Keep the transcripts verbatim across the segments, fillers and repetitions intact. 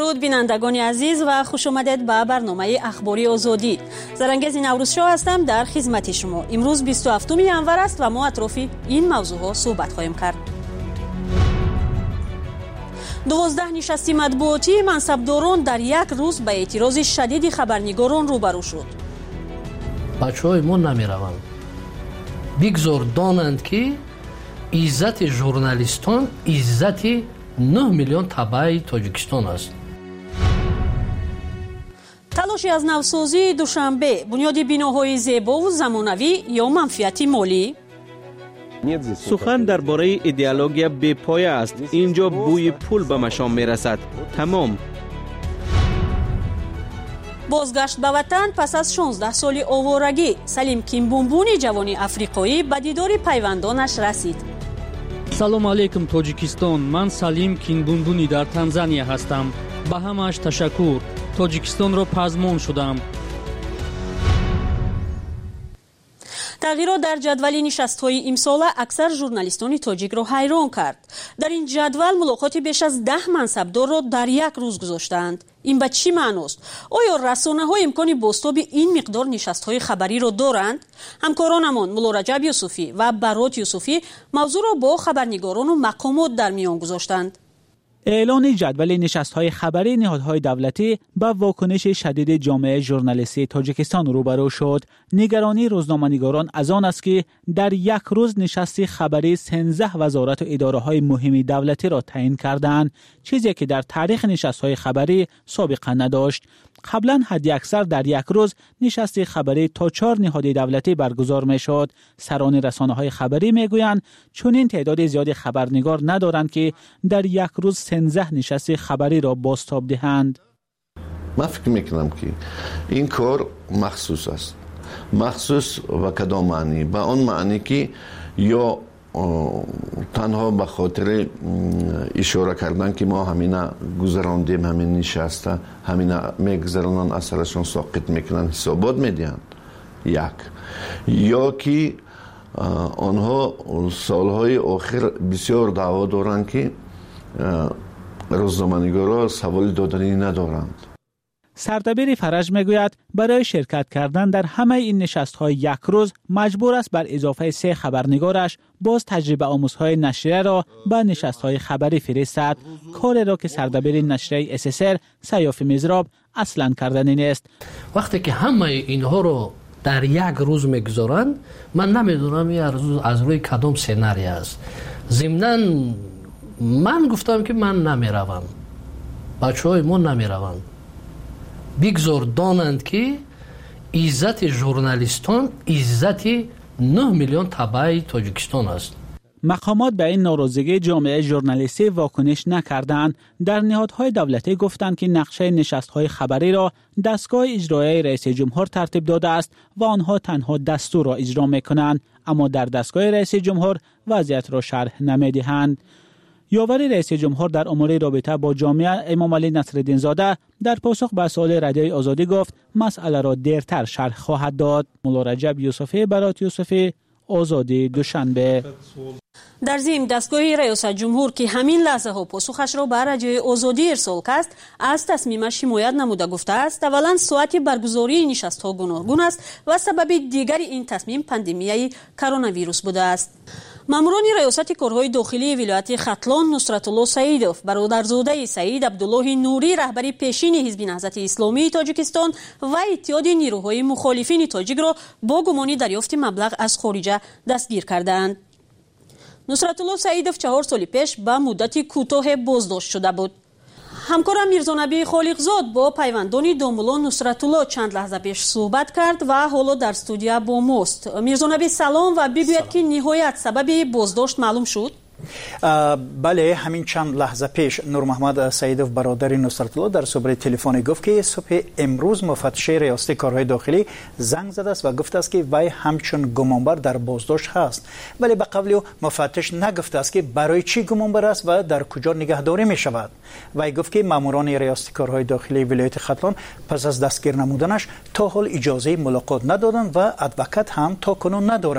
درود بینندگان عزیز و خوش آمدید به برنامه اخباری آزادی. زرنگز نوروزشاه هستم در خدمت شما. امروز بیست و هفتم ژانویه است و ما اطراف این موضوع ها صحبت خواهیم کرد. دوازده نشستی مطبوعاتی منصبداران در یک روز به اعتراض شدید خبرنگاران روبرو شد. بچه‌های ما نمیروند. بگذار دانند که عزت ژورنالیستان عزت نه میلیون تبع تاجیکستان است. تلاشی از نوسازی دوشنبه، بنیاد بیناهای زیبا و زمانوی یا منفعت مالی؟ سخن درباره ایدئولوژی بی پایه است. اینجا بوی پول به مشام میرسد. تمام. بازگشت به وطن پس از شانزده سال آوارگی، سلیم کیمبونبون جوانی افریقایی به دیدار پیوندانش رسید. سلام علیکم تاجیکستان، من سلیم کیمبونبونی در تانزانیا هستم. به همه‌اش تشکر. تاجیکستان را پزمان شدم. تغییرات در جدول نشست‌های امسال اکثر ژورنالیستان تاجیک را حیران کرد. در این جدول ملاقات بیش از ده منصبدار را در یک روز گذاشتند. این به چی معنی است؟ آیا رسانه‌ها امکان بازتاب این مقدار نشست‌های خبری را دارند؟ همکارانمان مولا رجب یوسفی و برات یوسفی موضوع را با خبرنگاران و مقامات در میان گذاشتند. اعلان جدول نشست‌های خبری نهادهای دولتی با واکنش شدید جامعه ژورنالیستی تاجیکستان روبرو شد. نگرانی روزنامه‌نگاران از آن است که در یک روز نشست خبری سیزده وزارت و اداره‌های مهم دولتی را تعیین کردند، چیزی که در تاریخ نشست‌های خبری سابقه نداشت. قبلا حداکثر در یک روز نشست خبری تا چهار نهاد دولتی برگزار می‌شد. سران رسانه‌های خبری می‌گویند چون این تعداد زیادی خبرنگار ندارند که در یک روز سیزده نشست خبری را بازتاب دهند. من فکر میکنم که این کار مخصوص است. مخصوص و کدام معنی؟ به آن معنی که یا تنها به خاطر اشاره کردن که ما همینا گذراندیم، همین نشسته همینا میگذرانن، اثرشون ساقط میکنن، حسابات میدهند. یک یا که آنها سالهای آخر بسیار دعوا دارند که روزنامه‌نگارا سوال دادنی ندارند. سردبیر فرج میگوید برای شرکت کردن در همه این نشست‌های یک روز مجبور است بر اضافه سه خبرنگارش باز تجربه آموزهای نشریه را به نشست‌های خبری فرستد، کاری را که سردبیر نشریه اس اس ار سیاف مزراب اصلاً کردنی نیست. وقتی که همه اینها رو در یک روز میگذارند، من نمیدونم این از روی کدام سناریو است. ضمناً من گفتم که من نمیروم، بچه‌های ما نمیروند. بگذار دانند که عزت ژورنالیستان عزت نه میلیون تبع تاجیکستان است. مقامات به این ناراضگی جامعه ژورنالیستی واکنش نکردند. در نهادهای دولتی گفتند که نقشه نشست‌های خبری را دستگاه اجرایی رئیس جمهور ترتیب داده است و آنها تنها دستور را اجرا می‌کنند، اما در دستگاه رئیس جمهور وضعیت را شرح نمی‌دهند. یاور رئیس جمهور در امور رابطه با جامعه امام علی نصرالدین زاده در پاسخ به سوال رادیوی آزادی گفت مسئله را دیرتر شرح خواهد داد. مولا رجب یوسفی، برات یوسفی، آزادی، دوشنبه. در ضمن دستگاه ریاست جمهور که همین لحظه ها پاسخش را به رادیوی آزادی ارسال کرد، از تصمیمش حمایت نموده گفته است اولا ساعت برگزاری نشست ها گوناگون است و سبب دیگر این تصمیم پاندمیای کرونا ویروس بوده است. ماموران ریاست کارهای داخلی ولایت ختلان نصرت الله سعیدوف، برادرزاده سعید عبدالله نوری رهبر پیشین حزب نهضت اسلامی تاجیکستان و اتحاد نیروهای مخالفین تاجیک را با گمان دریافت مبلغ از خارجه دستگیر کردند. نصرت الله سعیدوف چهار سال پیش به مدت کوتاه بازداشت شده بود. همکارم میرزا نبی خالقزاد با پیوندان دامولان نصرت الله چند لحظه پیش صحبت کرد و حالا در استودیو با ماست. میرزا نبی سلام و بگوید که نهایت سبب بازداشت معلوم شد. بله، همین چند لحظه پیش نور محمد سعیدوف برادر نصرت الله در صبح تلفنی گفت که صبح امروز مفتش ریاست کارهای داخلی زنگ زده است و گفته است که وی همچون گمانبر در بازداشت هست، ولی به قبل مفتش نگفته است که برای چی گمانبر است و در کجا نگهداری می شود. وی گفت که ماموران ریاست کارهای داخلی ولایت ختلان پس از دستگیر نمودنش تا حال اجازه ملاقات ندادند و ادوکات هم تا کنون ندارد.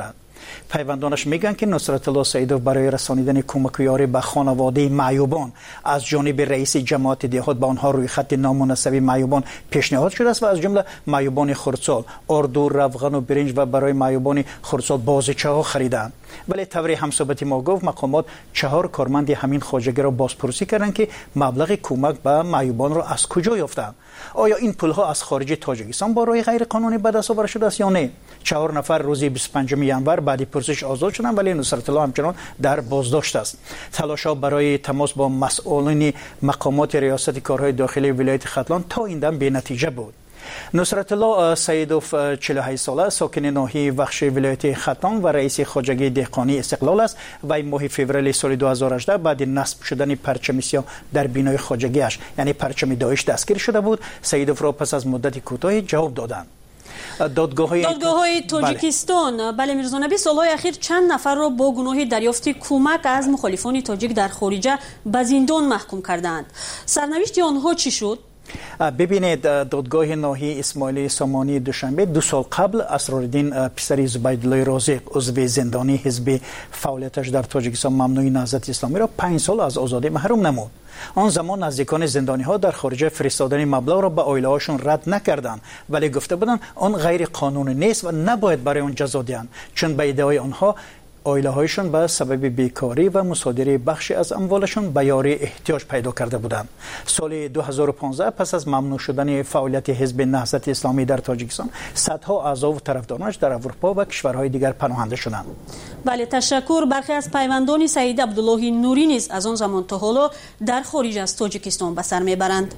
پیوندانش میگن که نصرت الله سیدوف برای رسانیدن کمک و یاری به خانواده معیوبان از جانب رئیس جماعت دهات به آنها روی خط نامناسب معیوبان پیشنهاد شده است و از جمله معیوبان خردسال اردو، روغن و برنج و برای معیوبان خردسال بازیچه ها خریدند. ولی طور همصحبت ما گفت مقامات چهار کارمند همین خواجگی را بازپرسی کردند که مبلغ کمک به معیوبان را از کجا یافتند. آیا این پولها از خارج تاجیکستان با راه غیر قانونی به دست آورده شده است یا نه؟ چهار نفر روز بیست و پنجم ژانویه بعد پرسش آزاد شدند ولی نصرت الله همچنان در بازداشت است. تلاش‌ها برای تماس با مسئولین مقامات ریاست کارهای داخلی ولایت ختلان تا این دم بی‌نتیجه بود. نصرت الله سیدوف چهل و هشت ساله ساکن ناحیه وخش ولایت ختلان و رئیس خواجگی دهقانی استقلال است و این ماه فوریه سال دو هزار و هجده بعد نصب شدن پرچم سیاه در بینای خواجگیش یعنی پرچم داعش دستگیر شده بود. سیدوف را پس از مدت کوتاهی جواب دادند. دادگاه های دادگاه های تاجیکستان بله میرزا نبی سالهای اخیر چند نفر را با گناه دریافت کمک از مخالفان تاجیک در خارجه به زندان محکوم کردند. سرنوشت آنها چی شد؟ ببینید دادگاه ناحیه اسماعیلی سامانی دوشنبه دو سال قبل اسرارالدین پسر زبیدالله رازق عضو زندانی حزب فعالیتش در تاجیکستان ممنوع نهضت اسلامی را پنج سال از آزادی محروم نمود. آن زمان نزدیکان زندانی ها در خارج فرستادن مبلغ را به عائله هاشون رد نکردند ولی گفته بودند آن غیر قانونی نیست و نباید برای آن جزا دهند چون به ادعای آنها عائله هایشان به سبب بیکاری و مصادره بخشی از اموالشان به یاری احتیاج پیدا کرده بودند. سال دو هزار و پانزده پس از ممنوع شدن فعالیت حزب نهضت اسلامی در تاجیکستان صدها اعضا و طرفدارانش در اروپا و کشورهای دیگر پناهنده شدند. بله تشکر. برخی از پیوندان سعید عبدالله نوری نیز از آن زمان تا حالا در خارج از تاجیکستان به سر میبرند.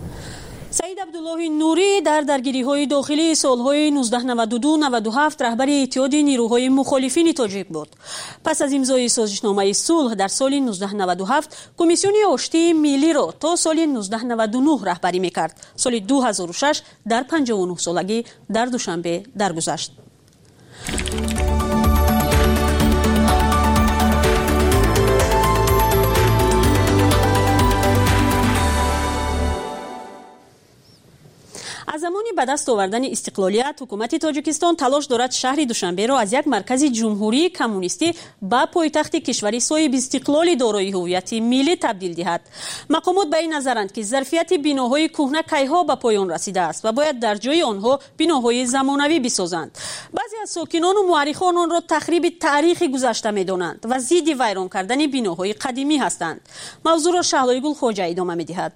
سعید عبدالله نوری در درگیری‌های داخلی سال‌های نوزده نود و دو نود و هفت رهبر اتحاد نیروهای مخالفین تاجیک بود. پس از امضای سازشنامه صلح در سال نوزده نود و هفت کمیسیون آشتی ملی را تا سال نوزده نود و نه رهبری می‌کرد. سال دو هزار و شش در پنجاه و نه سالگی در دوشنبه درگذشت. از زمانی به دست آوردن استقلالیت حکومت تاجیکستان تلاش دارد شهر دوشنبه را از یک مرکز جمهوری کمونیستی به پایتخت کشوری صاحب استقلال دارای هویت ملی تبدیل دهد. مقامات به این نظرند که ظرفیت بناهای کهنه کیها به پایان رسیده است و باید در جای آنها بناهای زمانوی بسازند. بعضی از ساکنان و مورخان آن را تخریب تاریخ گذشته می‌دانند و ضد ویران کردن بناهای قدیمی هستند. موضوع را شهلای گل خواجه ادامه می‌دهد.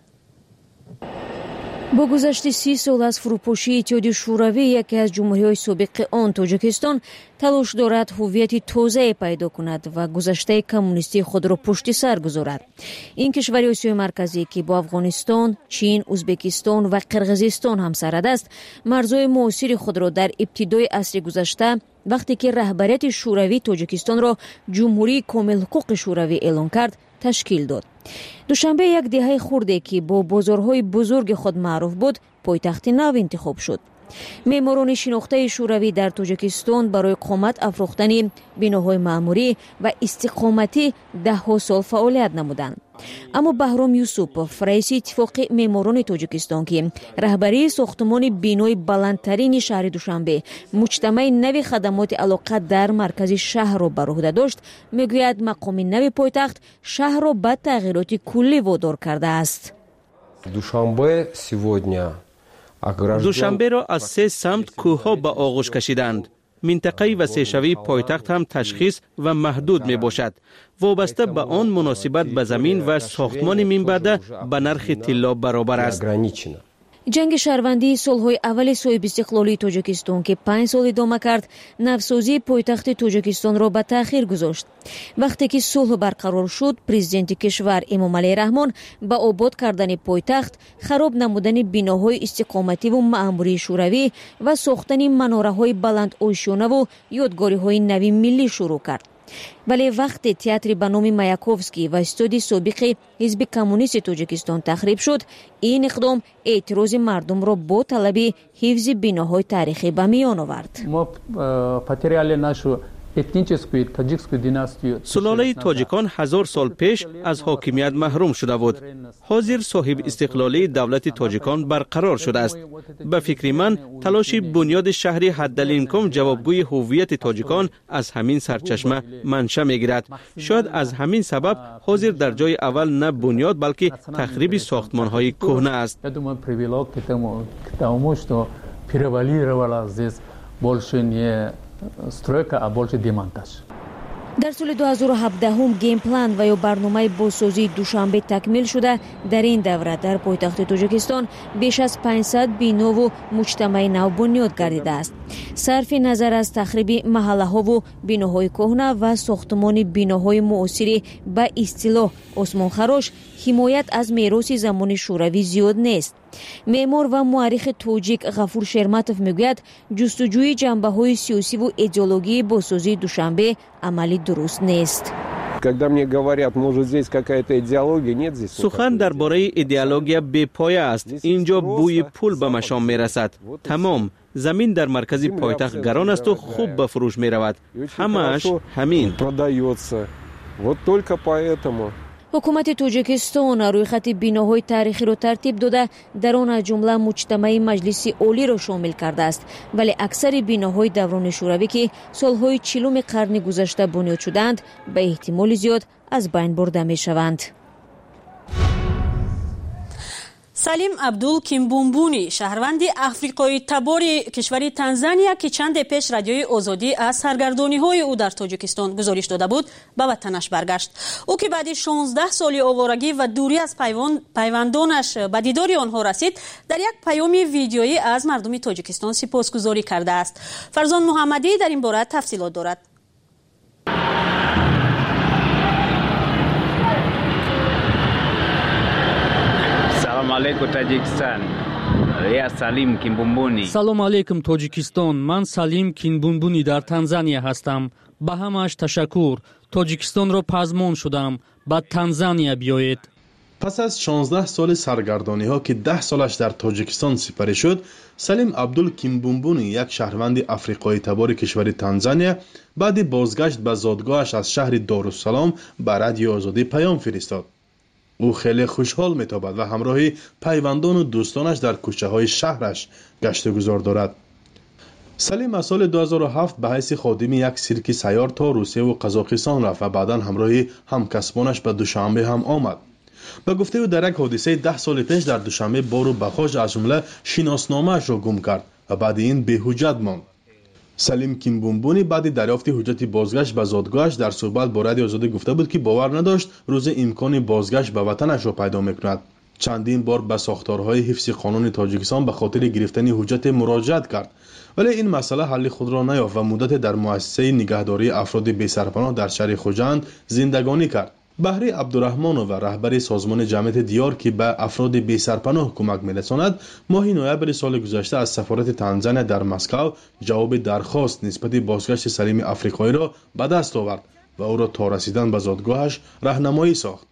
با گذشت سی سال از فروپاشی اتحاد شوروی یکی از جمهوری‌های سابق آن تاجیکستان تلاش دارد هویت تازه پیدا کند و گذشته کمونیستی خود را پشت سر گذارد. این کشور آسیای مرکزی که با افغانستان، چین، ازبکستان و قرقیزستان همسرد است، مرزهای معاصر خود را در ابتدای عصر گذشته وقتی که رهبریت شوروی تاجیکستان را جمهوری کامل حقوق شوروی اعلان کرد تشکیل داد. دوشنبه یک دهه خورده که با بازارهای بزرگ خود معروف بود پایتخت نو انتخاب شد. معماران شناخته شوروی در تاجیکستان برای قامت افروختن بناهای معماری و استقامتی ده ها سال فعالیت نمودند. اما بهرام یوسوف رئیس اتفاق معماران تاجیکستان که رهبری ساختمان بنای بلندترین شهر دوشنبه مجتمع نو خدمات علاقه در مرکز شهر را بر عهده داشت میگوید مقام نو پایتخت شهر را به تغییرات کلی وادار کرده است. دوشنبه سیودنیا دوشنبه را از سه سمت کوهها به آغوش کشیدند. منطقه وسیع پایتخت هم تشخیص و محدود می باشد. وابسته به آن مناسبت به زمین و ساختمان منبعد به نرخ طلا برابر است. جنگ شهروندی سالهای اول صاحب استقلالی تاجیکستان که پنج سال ادامه کرد نوسازی پایتخت تاجیکستان را به تأخیر گذاشت. وقتی که صلح برقرار شد پرزیدنت کشور امامعلی رحمان با آباد کردن پایتخت، خراب نمودن بناهای استقامتی و معماری شوروی و ساختن مناره‌های بلند آشیانه و یادگاری‌های نوی ملی شروع کرد. ولی وقتی تئاتر به نام مایاکوفسکی و استودی سابق حزب کمونیست تاجیکستان تخریب شد، این اقدام اعتراض مردم را با طلب حفظ بناهای تاریخی به میان آورد. ما потеряли нашу سلاله تاجیکان هزار سال پیش از حاکمیت محروم شده بود. حاضر صاحب استقلالی دولت تاجیکان برقرار شده است. به فکر من تلاش بنیاد شهری حدالامکان جوابگوی هویت تاجیکان از همین سرچشمه منشأ میگیرد. شاید از همین سبب حاضر در جای اول نه بنیاد بلکه تخریب ساختمان های کهنه است. در سال دو هزار و هفده هم گیم پلان و یا برنامه بازسازی دوشنبه تکمیل شده. در این دوره در پایتخت تاجیکستان بیش از پانصد بنا و مجتمع نو بنیاد گردیده است. صرف نظر از تخریب محله ها و بناهای کهنه و ساختمان بناهای معاصر به اصطلاح عثمان خراش، حمایت از میراث زمان شوروی زیاد نیست. معمار و مورخ تاجیک غفور شرمتوف میگوید جستجوی جنبه‌های سیاسی و ایدئولوژی بازسازی دوشنبه عملی درست نیست. سخن درباره ایدئولوژی بی‌پایه است. اینجا بوی پول به مشام میرسد. تمام زمین در مرکز پایتخت گران است و خوب به فروش میرود. همش همین. حکومت تاجیکستان روی خط بناهای تاریخی را ترتیب داده، در آن از جمله مجتمع مجلس عالی را شامل کرده است، ولی اکثر بناهای دوران شوروی که سالهای چهلم قرن گذشته بنیاد شدند به احتمال زیاد از بین برده می شوند. سلیم عبدول کیمبومبونی شهروند افریقایی تبار کشور تانزانیا که چند پیش رادیوی آزادی از سرگردانی‌های او در تاجیکستان گزارش داده بود به وطنش برگشت. او که بعد شانزده سال آوارگی و دوری از پیوندانش به دیدار آنها رسید، در یک پیام ویدیویی از مردم تاجیکستان سپاسگزاری کرده است. فرزان محمدی در این باره تفصیلات دارد. салом алейкум тоҷикистон. ман салим кинбунбуни дар танзания ҳастам. ба ҳамааш ташаккур. тоҷикистонро пазмон шудам. ба танзания биёед. پس از شانزده سال سرگردانی ها که ده سالش در تاجیکستان سپری شد، سلیم عبدول کیمبومبونی یک شهروند افریقایی تبار کشور تانزانیا بعد بازگشت به زادگاهش از شهر دارالسلام به رادیو آزادی پیام فرستاد. او خیلی خوشحال می‌تابد و همراه پیوندان و دوستانش در کوچه های شهرش گشت و گذار دارد. سلیم از سال دو هزار و هفت به حیث خادم یک سیرک سیار تا روسیه و قزاقستان رفت و بعداً همراه همکسبانش به دوشنبه هم آمد. به گفته او در یک حادثه ده سال پیش در دوشنبه بار و بخاج از جمله شناسنامه‌اش را گم کرد و بعد این به حجت ماند. سلیم کیمبومبونی بعد دریافت حجت بازگشت به زادگاهش در صحبت با رادیو آزادی گفته بود که باور نداشت روز امکان بازگشت به وطنش را پیدا میکند. چندین بار به ساختارهای حفظ قانون تاجیکستان به خاطر گرفتن حجت مراجعت کرد، ولی این مسئله حل خود را نیافت و مدت در مؤسسه نگهداری افراد بی‌سرپناه در شهر خوجند زندگانی کرد. بهری عبدالرحمانو و رهبر سازمان جمعیت دیار که به افراد بی‌سرپناه کمک می‌رساند، ماه نوامبر سال گذشته از سفارت تانزانیا در مسکو جواب درخواست نسبت بازگشت سلیم افریقایی را به دست آورد و او را تا رسیدن به زادگاهش راهنمایی ساخت.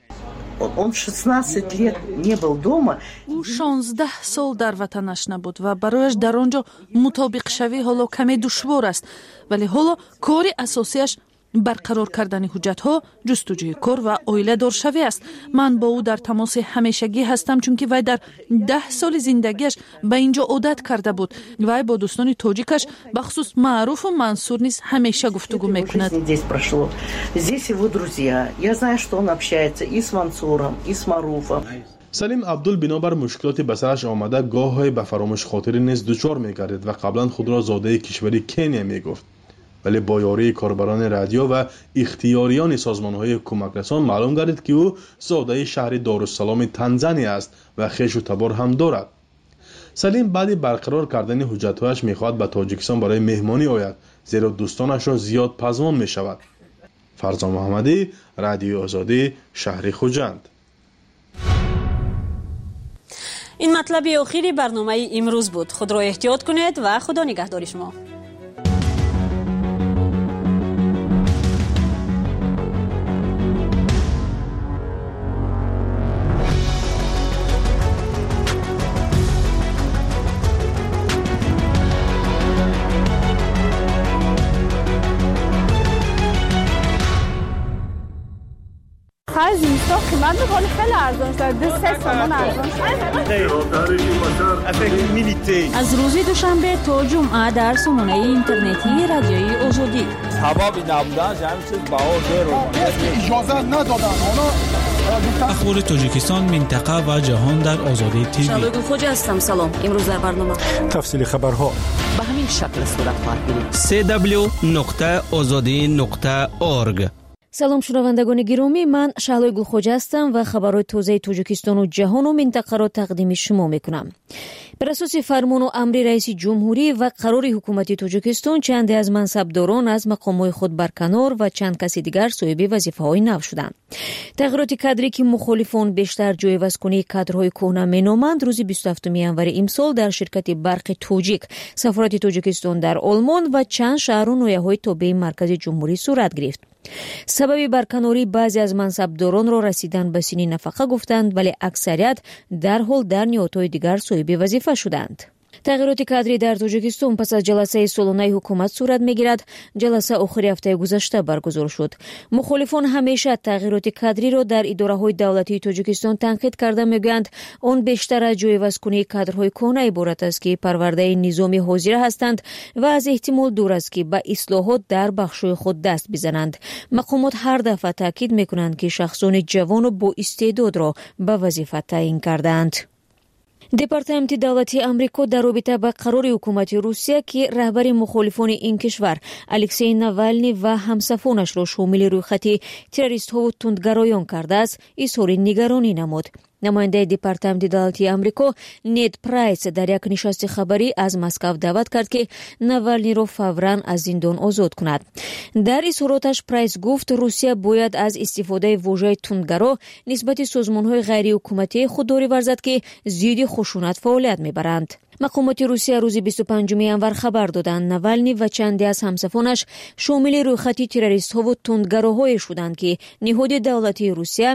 او شانزده سال در وطنش نبود و برایش در آنجا مطابق شوی حالا کمی دشوار است، ولی حالا کاری اساسیش برقرار کردن حجت‌ها، جستجوی کار و عائله دار شوی است. من با او در تماس همیشگی هستم چون که وی در ده سال زندگیش به اینجا عادت کرده بود. وی با دوستان تاجیکش بخصوص معروف و منصور نیز همیشه گفتگو میکند. سلیم عبدول بنابر مشکلات به سرش آمده گاهی به فراموش خاطری نیز دچار می‌گردید و قبلا خود را زاده کشور کنیا میگفت، ولی با یاری کاربران رادیو و اختیاریان سازمان‌های کمک رسان معلوم گردید که او زاده شهر دارالسلام تانزانیا است و خویش و تبار هم دارد. سلیم بعد برقرار کردن حجت‌هایش می‌خواهد به تاجیکستان برای مهمانی آید، زیرا دوستانش را زیاد پزمان می‌شود. فرزان محمدی، رادیو آزادی، شهر خوجند. این مطلب آخری برنامه امروز بود. خود را احتیاط کنید و خدا نگهدار شما. آخر زمستان قیمت میکنه خیلی ارزان شد دو سه تومن ارزان شد. از روز دوشنبه تا جمعه در سامانه اینترنتی رادیوی آزادی حبابی نبودن جمعی چیز بها زیر اجازه ندادن اخبار تاجیکستان، منطقه و جهان در آزادی تیوی. شالوی گلخوج هستم. سلام. امروز در برنامه تفصیل خبرها به همین شکل صورت خواهد گرفت. سه دبلیو نقطه آزادی نقطه اورگ. салом шунавандагони гиромӣ, ман Шаҳлои Гулхоҷа ҳастам ва хабарҳои тозаи Тоҷикистону ҷаҳону минтақаро тақдими шумо мекунам. Бар асоси фармону амри раиси ҷумҳурӣ ва қарори ҳукумати Тоҷикистон чанде аз мансабдорон аз мақомҳои худ барканор ва чанд каси дигар соҳиби вазифаҳои нав шуданд. тағйироти кадрӣ ки мухолифон бештар ҷойвазкунии кадрҳои кӯҳна меноманд, рӯзи бисту ҳафтуми январи имсол дар ширкати барқи тоҷик, сафорати Тоҷикистон дар Олмон ва чанд шаҳру ноҳияҳои тобеи маркази ҷумҳурӣ сурат гирифт. сабаби барканорӣ баъзе аз мансабдоронро расидан ба синни нафақа гуфтанд, вале аксарият дарҳол дар ниҳодҳои дигар соҳиби вазифа шуданд. тағйироти кадрӣ дар Тоҷикистон пас аз ҷаласаи солонаи ҳукумат сурат мегирад. ҷаласа охири ҳафтаи гузашта баргузор шуд. мухолифон ҳамеша тағйироти кадриро дар идораҳои давлатии Тоҷикистон танқид карда мегӯянд он бештар аз ҷойвазкунии кадрҳои кӯҳна иборат аст, ки парвардаи низоми ҳозира ҳастанд ва аз эҳтимол дур аст, ки ба ислоҳот дар бахшҳои худ даст бизананд. мақомот ҳар дафъа таъкид мекунанд, ки шахсони ҷавону боистеъдодро ба вазифа таъин кардаанд. департаменти давлатии амрико дар робита ба қарори ҳукумати Русия, ки раҳбари мухолифони ин кишвар Алексей Навални ва ҳамсафонашро шомили рӯйхати террористҳову тундгароён кардааст, изҳори нигаронӣ намуд. намояндаи департаменти давлатии амрико Нед Прайс дар як нишасти хабарӣ аз Москав даъват кард, ки Навалниро фавран аз зиндон озод кунад. дар изҳороташ Прайс гуфт, Русия бояд аз истифодаи вожаи тундгаро нисбати созмонҳои ғайриҳукуматии худдорӣ варзад, ки зидди хушунат фаъолият мебаранд. мақомоти Русия рӯзи бисту панҷуми январ хабар доданд, Навални ва чанде аз ҳамсафонаш шомили рӯйхати террористҳову тундгароҳое шуданд, ки ниҳоди давлатии Русия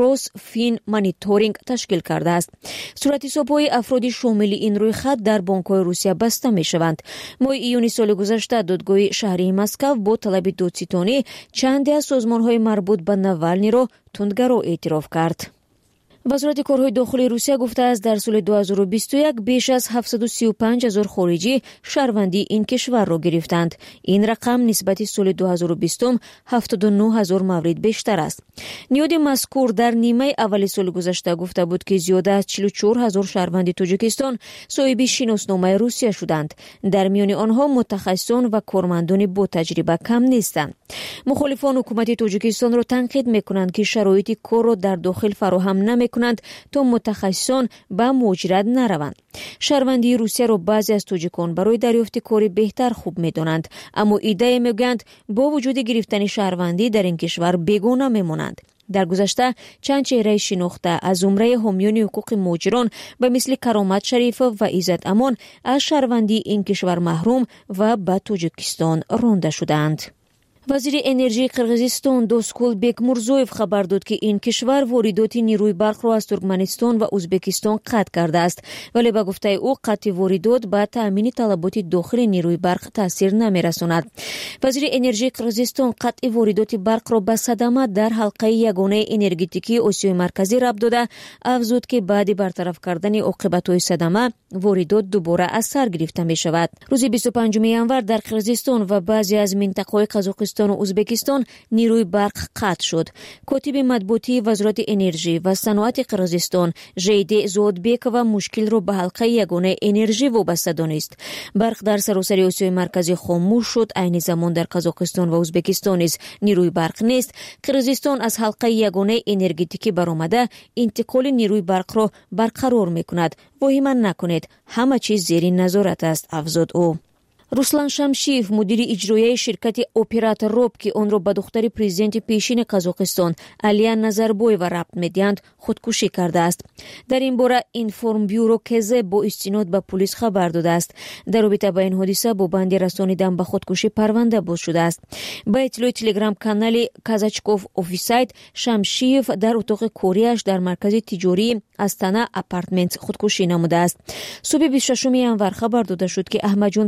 Росфинмониторинг ташкил кардааст. суратҳисобҳои афроди шомили ин рӯйхат дар бонкҳои Русия баста мешаванд. моҳи июни соли гузашта додгоҳи шаҳрии Москав бо талаби додситонӣ чанде аз созмонҳои марбут ба Навалниро тундгаро эътироф кард. вазорати корҳои дохилии Русия гуфтааст, дар соли ду ҳазору бисту як беш аз ҳафтсаду сию панҷ ҳазор хориҷӣ шаҳрвандии ин кишварро гирифтанд. ин рақам нисбати соли ду ҳазору бистум ҳафтоду нӯ ҳазор маврид бештар аст. ниҳоди мазкур дар нимаи аввали соли гузашта гуфта буд, ки зиёда аз чилу чор ҳазор шаҳрванди Тоҷикистон соҳиби шиносномаи Русия шуданд. дар миёни онҳо мутахассисон ва кормандони ботаҷриба кам нестанд. мухолифон ҳукумати Тоҷикистонро танқид мекунанд, ки шароити корро дар дохил фароҳам намекунанд то мутахассисон ба муҳоҷират нараванд. шаҳрвандии Русияро баъзе аз тоҷикон барои дарёфти кори беҳтар хуб медонанд, аммо иддаe мегӯянд бо вуҷуди гирифтани шаҳрвандӣ дар ин кишвар бегона мемонанд. дар гузашта чанд чеҳраи шинохта аз зумраи ҳомиёни ҳуқуқи муҳоҷирон ба мисли Каромат Шарифов ва Иззат Амон аз шаҳрвандии ин кишвар маҳрум ва ба Тоҷикистон ронда шуданд. вазири энержии Қирғизистон Доскул Бекмурзоев хабар дод, ки ин кишвар воридоти нирӯи барқро аз Туркманистон ва Узбекистон қатъ кардааст, вале ба гуфтаи ӯ қатъи воридот ба таъмини талаботи дохили нирӯи барқ таъсир намерасонад. вазири энержии Қирғизистон қатъи воридоти барқро ба садама дар ҳалқаи ягонаи энергетикии Осиёи марказӣ рабт дода, афзуд, ки баъди бартараф кардани оқибатҳои садама воридот дубора аз сар гирифта мешавад. рӯзи бисту панҷуми январ дар Қирғизистон ва баъзе аз минтақаҳои Қазоқистон узбекистон нирӯи барқ қатъ шуд. котиби матбуотии вазорати энержӣ ва саноати Қирғизистон Жейде Зоотбекова мушкилро ба ҳалқаи ягонаи энержӣ вобаста донист. барқ дар саросари Осиёи марказӣ хомӯш шуд, айни замон дар Қазоқистон ва Узбекистон низ нирӯи барқ нест. Қирғизистон аз ҳалқаи ягонаи энергетикӣ баромада интиқоли нирӯи барқро барқарор мекунад. воҳима накунед, ҳама чиз зери назорат аст, афзуд ӯ. Руслан Шамшиев, мудири иҷроияи ширкати Оператор Роб, ки онро ба духтари президенти пешини Қазоқистон Алия Назарбоева рабт медиҳанд, худкушӣ кардааст. дар ин бора Информбюро КЗ бо истинод ба полис хабар додааст. дар робита ба ин ҳодиса бо банди расонидан ба худкушӣ парванда боз шудааст. ба иттилои телеграм-канали Казачков Офисайт, Шамшиев дар утоқи кориаш дар маркази тиҷории Астана Апартмент худкушӣ намудааст. субҳи бисту шашуми январ хабар дода шуд, ки Аҳмадҷон Примкул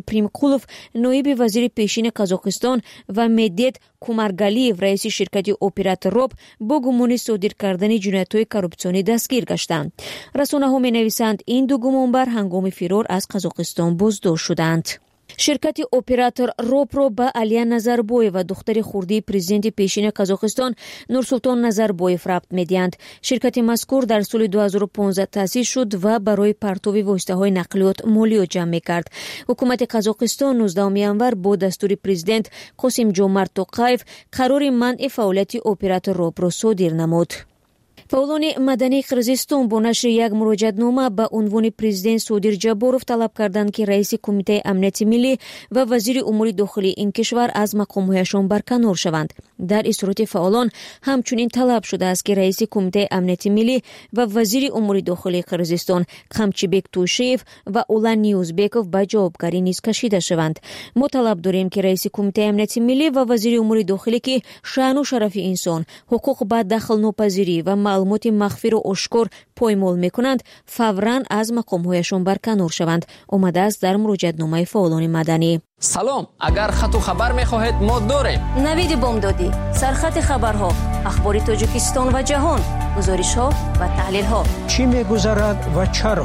Абдулов, نایب وزیر پیشین قزاقستان و مدید کومارگالیев، رئیس شرکت اپراتور راب، با گمان صادر کردن جنایت‌های کورپسیونی دستگیر گشتند. رسانه‌ها می‌نویسند این دو گمانبر هنگام فرار از قزاقستان بازداشت شدند. شرکت اپراتور روب رو به علیا نظربایف و دختر خردی پرزیدنت پیشین قزاقستان نورسلطان نظربایف ربط می‌دهند. شرکت مذکور در سال دو هزار و پانزده تأسیس شد و برای پرتاب واسطه‌های نقلیات مالیات جمع می‌کرد. حکومت قزاقستان نوزدهم ینور با دستور پرزیدنت قاسم جومارت توقایف قرار منع فعالیت اپراتور روب را صادر نمود. فعالان مدنی قرغیزستان با نشر یک مراجعه‌نامه به عنوان پرزیدنت صادر جباروف طلب کردند که رئیس کمیته امنیت ملی و وزیر امور داخلی این کشور از مقام‌هایشان برکنار شوند. در این صورت فعالان همچنین طلب شده است که رئیس کمیته امنیت ملی و وزیر امور داخلی قرغیزستان قمچیبک توشیف و اولان نیوزبکوف به جوابگاری نیز کشیده شوند. ما طلب داریم که رئیس کمیته امنیت ملی و وزیر امور داخلی که شأن و شرف انسان، حقوق به دخل ناپذیری و معلومات مخفی و آشکار پایمال میکنند فوراً از مقام‌هایشان برکنار شوند. آمده است در مراجعه‌نامه فعالان مدنی. سلام، اگر خط و خبر میخواهید ما داریم. نوید بامدادی، سرخط خبرها، اخبار تاجیکستان و جهان، گزارش‌ها و تحلیل‌ها. چی می‌گذرد و چرا؟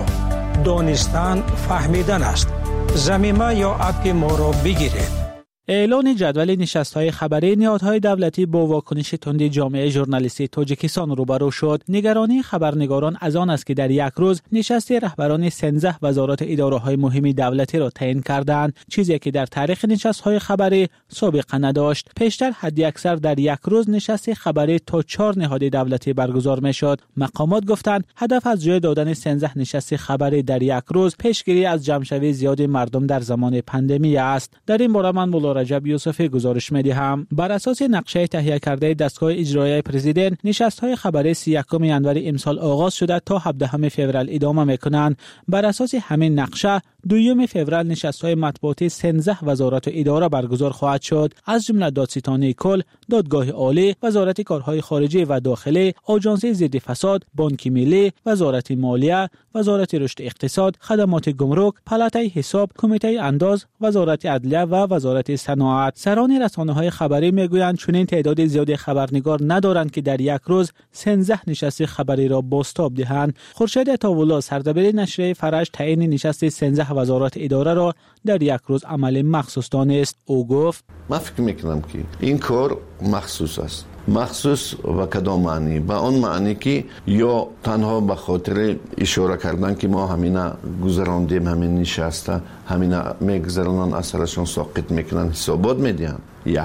دانستن فهمیدن است. ضمیمه یا اپ ما را بگیرید. اعلان جدول نشست‌های خبری نهادهای دولتی با واکنش تند جامعه ژورنالیستی تاجیکستان روبرو شد. نگرانی خبرنگاران از آن است که در یک روز نشست رهبران سیزده وزارت اداره‌های مهم دولتی را تعیین کردند، چیزی که در تاریخ نشست‌های خبری سابقه نداشت. پیشتر حداکثر در یک روز نشست خبری تا چهار نهاد دولتی برگزار می‌شد. مقامات گفتند هدف از جای دادن سیزده نشست خبری در یک روز پیشگیری از جمع‌شوی زیاد مردم در زمان پاندمی است. در این باره من رجب یوسفی گزارش می‌دهم. بر اساس نقشه تهیه کرده دستگاه اجرایی پرزیدنت، نشست‌های خبری سی و یکم ژانویه امسال آغاز شده تا هفدهم فوریه ادامه می‌کنند. بر اساس همین نقشه دوم فوریه نشست‌های مطبوعاتی سیزده وزارت و اداره برگزار خواهد شد، از جمله دادستانی کل، دادگاه عالی، وزارت کارهای خارجی و داخلی، آژانس ضد فساد، بانک ملی، وزارت مالیه، وزارت رشد اقتصاد، خدمات گمرک، پلاته حساب، کمیته انداز، وزارت عدلیه و وزارت صنعت. سران رسانه‌های خبری میگویند چنین تعداد زیادی خبرنگار ندارند که در یک روز سیزده نشست خبری را بازتاب دهند. خورشید عطاالله، سردبیر نشریه فرج، تعیین نشست سیزده وزارت اداره را در یک روز عمل مخصوص دانست. او گفت: من فکر میکنم که این کار مخصوص است. مخصوص و کدام معنی؟ به اون معنی که یا تنها به خاطر اشاره کردن که ما همینا گذراندیم، همین نشسته همینا میگذرانن، اثرشون ساقط میکنن، حسابات میدن، یک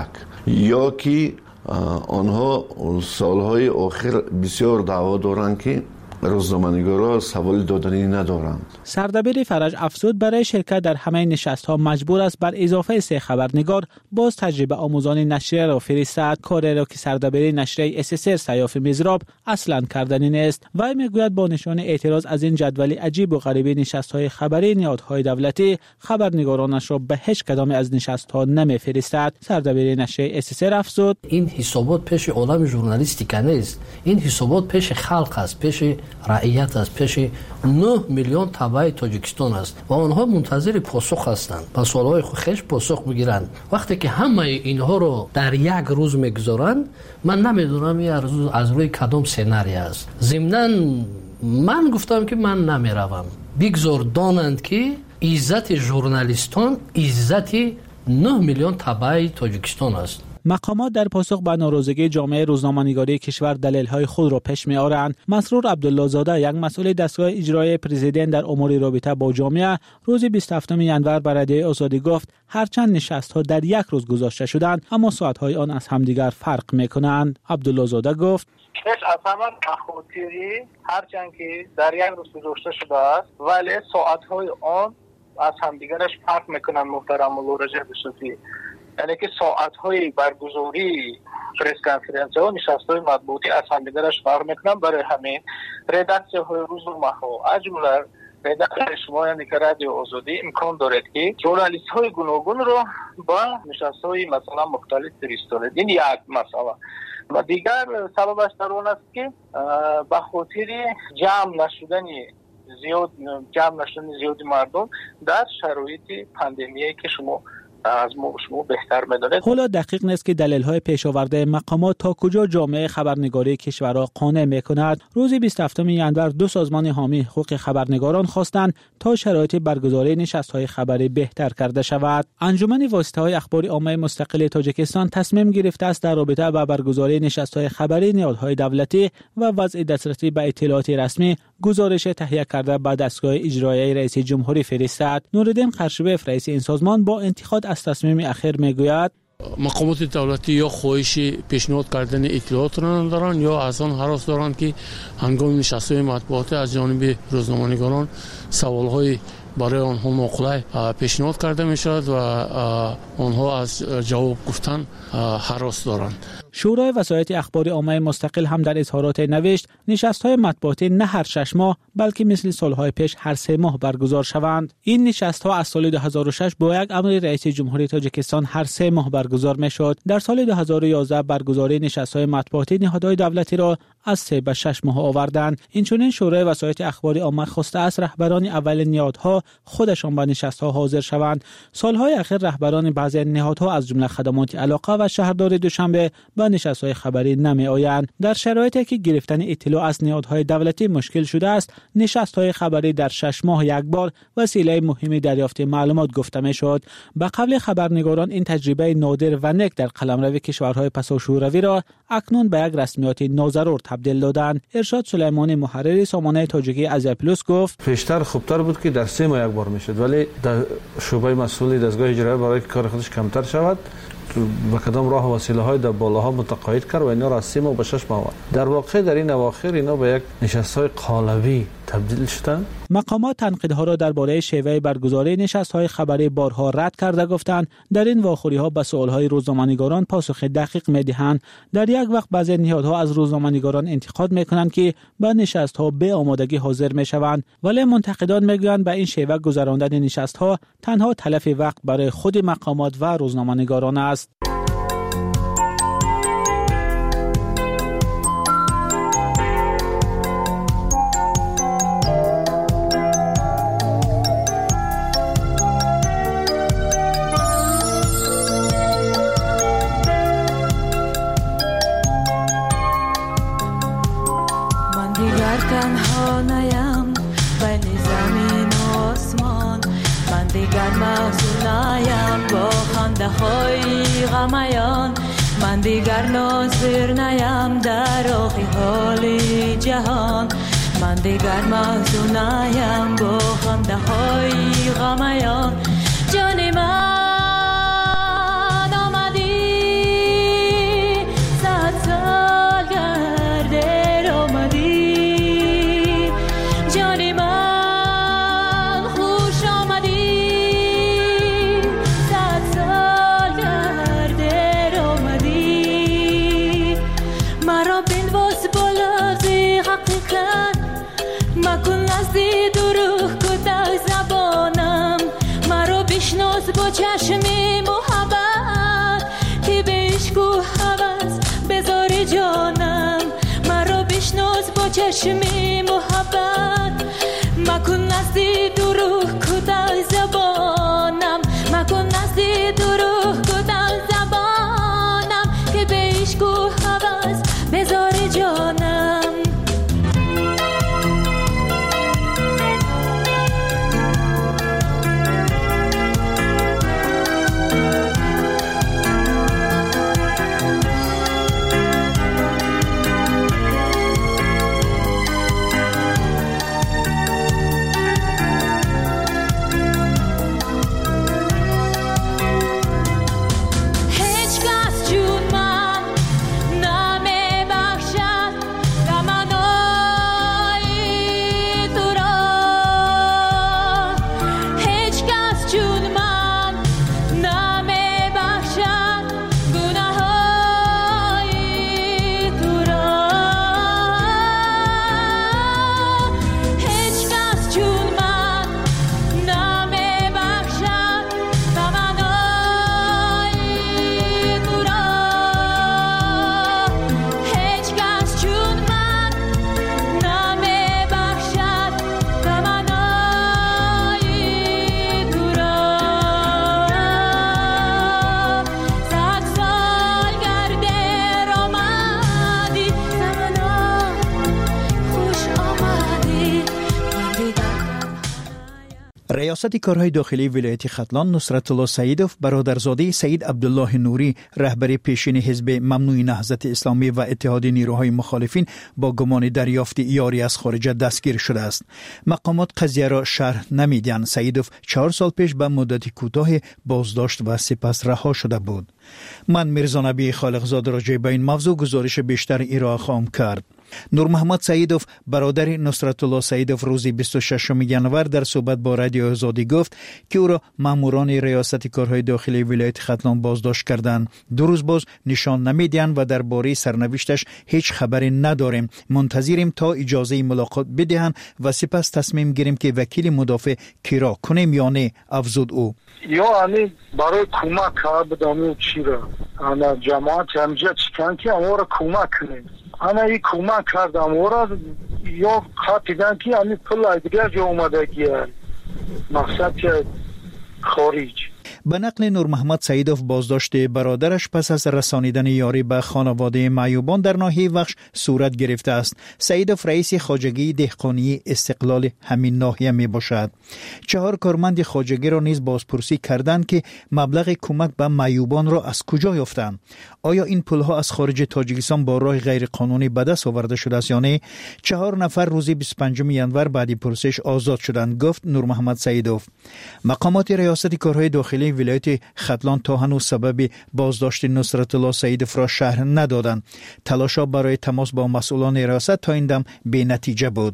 یا که آنها سالهای آخر بسیار دعوا دارن که روزنامه‌نگارا سوال دادنی ندارند. سردبیر فرج افزود برای شرکت در همه نشست‌ها مجبور است بر اضافه سه خبرنگار باز تجربه آموزان نشریه را فرستد، کاری را که سردبیر نشریه اس اس ار سیاف مزراب اصلاً کردنی نیست. وی میگوید با نشان اعتراض از این جدول عجیب و غریب نشست‌های خبری نهادهای دولتی، خبرنگارانش را به هیچ کدام از نشست‌ها نمی‌فرستد. سردبیر نشریه اس اس ار افزود: این حسابات پیش عالم ژورنالیستیک نیست، این حسابات پیش خلق است، پیش رعیت است، پیش نه میلیون تبع تاجیکستان است و آنها منتظر پاسخ هستند. با سوالهای خودش پاسخ بگیرند. وقتی که همه اینها رو در یک روز میگذارند، من نمیدونم این روز از روی کدام سناریو است. ضمناً من گفتم که من نمیروم. بگذار دانند که عزت ژورنالیستان عزت نه میلیون تبع تاجیکستان است. مقامات در پاسخ به ناراضگی جامعه روزنامه‌نگاری کشور دلایل‌های خود را پیش می‌آورند. مسرور عبدالله زاده، یک مسئول دستگاه اجرایی پرزیدنت در امور رابطه با جامعه، روز بیست و هفتم ژانویه بر رادیو آزادی گفت هرچند نشست‌ها در یک روز گذاشته شدند، اما ساعت‌های آن از همدیگر فرق می‌کنند. عبدالله زاده گفت: هیچ اصلا تخاطری هرچند که در یک روز گذاشته شده است، ولی ساعت‌های آن از همدیگرش فرق می‌کنند. محترم ملاحظه بشید، یعنی که ساعت‌های برگزاری پرس کنفرانس ها، نشست‌های مطبوعاتی از همدیگرش فرق می‌کنند. برای همین رداکسی‌های روزنامه‌ها از جمله رداکسیون شما یعنی که رادیو آزادی امکان دارد که ژورنالیست‌های گوناگون را با نشست‌های مثلا مختلف فرستاند. این یک مسئله. و دیگر سببش در آن است که به خاطر جمع نشدن زیاد جمع نشدن زیاد مردم در شرایط پاندمیایی که شما از ما شما بهتر می‌دانید. حالا دقیق نیست که دلایل‌های پیش آورده مقامات تا کجا جامعه خبرنگاری کشور را قانع می‌کند. روز بیست و هفتم ژانویه دو سازمان حامی حقوق خبرنگاران خواستند تا شرایط برگزاری نشست‌های خبری بهتر کرده شود. انجمن واسطه‌های اخباری عامه مستقل تاجیکستان تصمیم گرفته است در رابطه با برگزاری نشست‌های خبری نهادهای دولتی و وضع دسترسی به اطلاعات رسمی گزارش تهیه کرده به دستگاه اجرایی رئیس جمهوری فرستاد. نورالدین قرشبیف رئیس این سازمان با انتقاد از تصمیم اخیر میگوید مقامات دولتی یا خواهش پیشنهاد کردن اطلاعات را دارند یا از آن هراس دارند که هنگام نشست‌های مطبوعاتی از جانب روزنامه‌نگاران سوال‌های برای آنها مقله پیشنهاد کرده می شود و آنها از جواب گفتن هراس دارند. شورای وسایط اخباری عامه مستقل هم در اظهارات نوشت نشست‌های مطبوعاتی نه هر شش ماه بلکه مثل سالهای پیش هر سه ماه برگزار شوند. این نشست‌ها از سال دو هزار و شش با یک امر رئیس جمهوری تاجیکستان هر سه ماه برگزار می‌شد. در سال دو هزار و یازده برگزاری نشست‌های مطبوعاتی نهادهای دولتی را از سه به شش ماه آوردند. اینچنین شورای وسایط اخباری عامه خواسته است رهبران اول نهادها خودشان به نشست‌ها حاضر شوند. سالهای اخیر رهبران بعضی نهادها از جمله خدمات علاقه و شهرداری دوشنبه به نشست‌های خبری نمی‌آیند. در شرایطی که گرفتن اطلاع از نهادهای دولتی مشکل شده است، نشست‌های خبری در شش ماه یک بار وسیله مهمی دریافت معلومات گفته می‌شد. به قول خبرنگاران این تجربه نادر و نک در قلمرو کشورهای پساشوروی را اکنون به یک رسمیات ناضرور تبدیل دادند. ارشاد سلیمانی محرر سامانه تاجیکی آزیا پلوس گفت پیشتر خوبتر بود که در سه ماه یک بار میشد، ولی در شعبه مسئول دستگاه اجرایی برای کار خودش کمتر شود و کدام راه و وسیله های در بالاها متقاعد کرد و اینا را از سه ماه به شش ماه. در واقع در این اواخر اینا به یک نشست‌های قالبی تبدیل شدند. مقامات تنقیدها را درباره شیوه برگزاری نشست‌های خبری بارها رد کرده گفتند در این واخوری‌ها به سوال‌های روزنامه‌نگاران پاسخ دقیق می‌دهند. در یک وقت بعضی نهادها از روزنامه‌نگاران انتقاد می‌کنند که به نشست‌ها به آمادگی حاضر می‌شوند، ولی منتقدان می‌گویند به این شیوه گذراندن نشست‌ها تنها تلف وقت برای خود مقامات و روزنامه‌نگاران است. تنها نیم بین زمین و آسمان، من دیگر محزون نیم با خنده های غمیان، من دیگر ناظر نیم در آخی حال جهان، من دیگر محزون نیم با خنده های غمیان. جان من با چشمی محبت که به عشق و هوس بذاری جانم، مرا بشناس با چشمی محبت، مکن نزدی دروغ کدای زبانم، مکن نزدی دروغ کدای زبانم که به عشق و هوس بذاری جانم. ریاست کارهای داخلی ولایت ختلان نصرت الله سعیدوف برادرزاده سعید عبدالله نوری رهبر پیشین حزب ممنوع نهضت اسلامی و اتحاد نیروهای مخالفین با گمان دریافت یاری از خارج دستگیر شده است. مقامات قضیه را شرح نمیدهند. سعیدوف چهار سال پیش به مدت کوتاه بازداشت و سپس رها شده بود. من میرزا نبی خالقزاد راجع به این موضوع گزارش بیشتر ارائه خواهم کرد. نور محمد سعیدوف برادر نصرت الله سعیدوف روز بیست و ششم ینور در صحبت با رادیو آزادی گفت که او را ماموران ریاست کارهای داخلی ولایت ختلان بازداشت کردند. دو روز باز نشان نمیدهند و درباره سرنوشتش هیچ خبری نداریم. منتظریم تا اجازه ملاقات بدهند و سپس تصمیم گیریم که وکیل مدافع کیرا کنیم یا نه، افزود او. یا همین برای کمک ها بدانیم چی را انا جماعت همجا چکن که اما را کمک کنیم. انا ای کمک کردم او را یا خاطیدن که همین پل دیگر جا اومده گیه مقصد که خارج. به نقل نور محمد سعیدوف بازداشت برادرش پس از رسانیدن یاری به خانواده معیوبان در ناحیه وخش صورت گرفته است. سعیدوف رئیس خواجگی دهقانی استقلال همین ناحیه می باشد. چهار کارمند خواجگی را نیز بازپرسی کردند که مبلغ کمک به معیوبان را از کجا یافتند. آیا این پولها از خارج تاجیکستان با راه غیر قانونی به دست آورده شده است یا نه؟ چهار نفر روز بیست و پنجم ینور بعد پرسش آزاد شدند، گفت نور محمد سعیدوف. مقامات ریاست کارهای داخلی ولایت ختلان تا هنوز سبب بازداشت نصرت الله سعیدوف را شرح ندادند. تلاش‌ها برای تماس با مسئولان ریاست تا این دم بی نتیجه بود.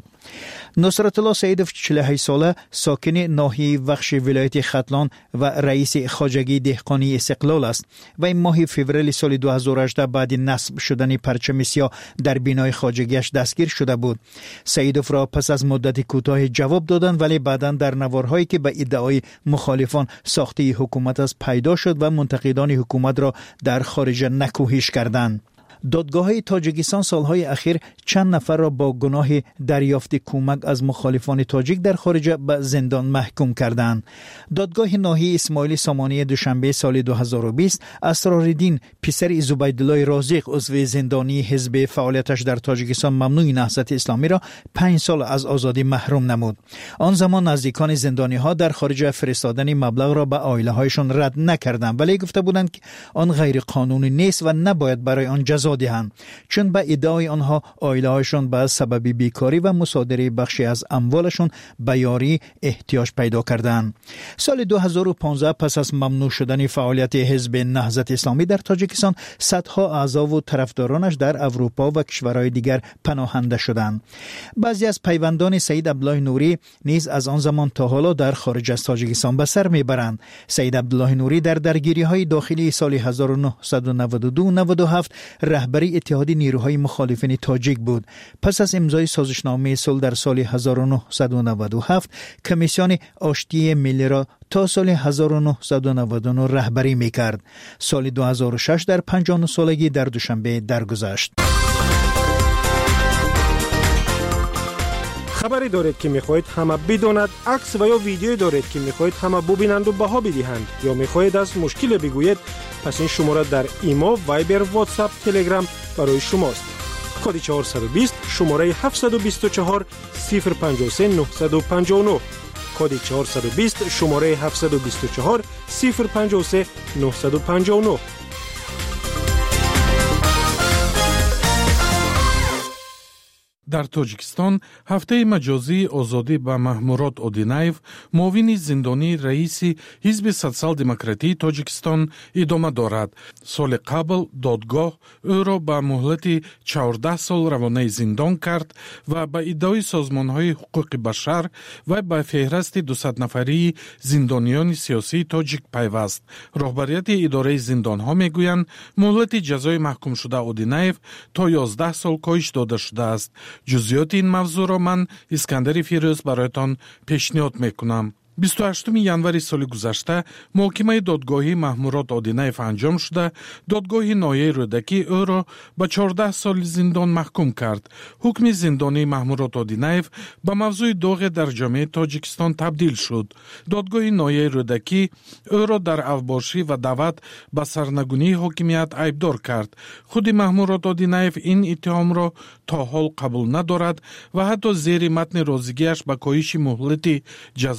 نصرت الله سعیدوف چهل و هشت ساله ساکن ناحیه وخش ولایت ختلان و رئیس خواجگی دهقانی استقلال است و این ماه فوریه سال دو هزار و هجده بعد نصب شدن پرچم سیاه در بینای خواجگیش دستگیر شده بود. سعیدوف را پس از مدت کوتاه جواب دادند، ولی بعداً در نوارهایی که به ادعای مخالفان ساخته حکومت از پیدا شد و منتقدان حکومت را در خارج نکوهش کردند. دادگاه‌های تاجیکستان سالهای اخیر چند نفر را با گناه دریافت کمک از مخالفان تاجیک در خارج به زندان محکوم کردند. دادگاه ناحیه اسماعیل سامانی دوشنبه سال دو هزار و بیست اسرارالدین پسر زبیدالله رازق عضو زندانی حزب فعالیتش در تاجیکستان ممنوع نهضت اسلامی را پنج سال از آزادی محروم نمود. آن زمان نزدیکان زندانی‌ها در خارج فرستادن مبلغ را به عائله‌هایشان رد نکردند، ولی گفته بودند که آن غیر قانونی نیست و نباید برای آن جزا دهند، چون به ادعای آنها عائله‌هایشان به سبب بیکاری و مصادره بخشی از اموالشون به یاری احتیاج پیدا کردند. سال دو هزار و پانزده پس از ممنوع شدن فعالیت حزب نهضت اسلامی در تاجیکستان، صدها اعضا و طرفدارانش در اروپا و کشورهای دیگر پناهنده شدند. بعضی از پیوندان سعید عبدالله نوری نیز از آن زمان تا حالا در خارج از تاجیکستان به سر میبرند. سعید عبدالله نوری در درگیری‌های داخلی سال هزار و نهصد و نود و دو نود و هفت رهبری اتحاد نیروهای مخالفین تاجیک بود. پس از امضای سازشنامه صلح در سال هزار و نهصد و نود و هفت کمیسیون آشتی ملی را تا سال هزار و نهصد و نود و نه رهبری میکرد. سال دو هزار و شش در پنجاه و نه سالگی در دوشنبه درگذشت. خبری دارید که میخواهید همه بداند، عکس و یا ویدیویی دارید که میخواهید همه ببینند و بها بدهند، یا میخواهید از مشکل بگویید، پس این شماره در ایما، وایبر، واتساپ، تلگرام برای شماست. کد چهارصد و بیست شماره هفتصد و بیست و چهار صفر پنجاه و سه نهصد و پنجاه و نه. کد چهارصد و بیست شماره هفتصد و بیست و چهار صفر پنجاه و سه نهصد و پنجاه و نه. در تاجیکستان هفته مجازی آزادی به محمورات اودینایف، معاون زندانی رئیس حزب سوسیال دموکراتی تاجیکستان ادامه دارد. سال قبل دادگاه او را به مهلت چهارده سال روانه زندان کرد و به ادعای سازمان‌های حقوق بشر و به فهرست دویست نفری زندانیان سیاسی تاجیک پیوست. رهبریت اداره زندان‌ها میگویند مهلت جزای محکوم شده اودینایف تا یازده سال کاهش داده شده است. جزئیات این موضوع را من اسکندر فیروز برایتان پیشنهاد میکنم. بیست و هشتم ینور سال گذشته محکمه دادگاهی محمورات اودینایف انجام شده. دادگاه ناحیه رودکی او را به چهارده سال زندان محکوم کرد. حکم زندانی محمورات اودینایف به موضوع داغ در جامعه تاجیکستان تبدیل شد. دادگاه ناحیه رودکی او را در اوباشی و دعوت به سرنگونی حاکمیت عیبدار کرد. خود محمورات اودینایف این اتهام را تا حال قبول ندارد و حتی زیر متن رازیگیش به کاهش مهلت جزا طبق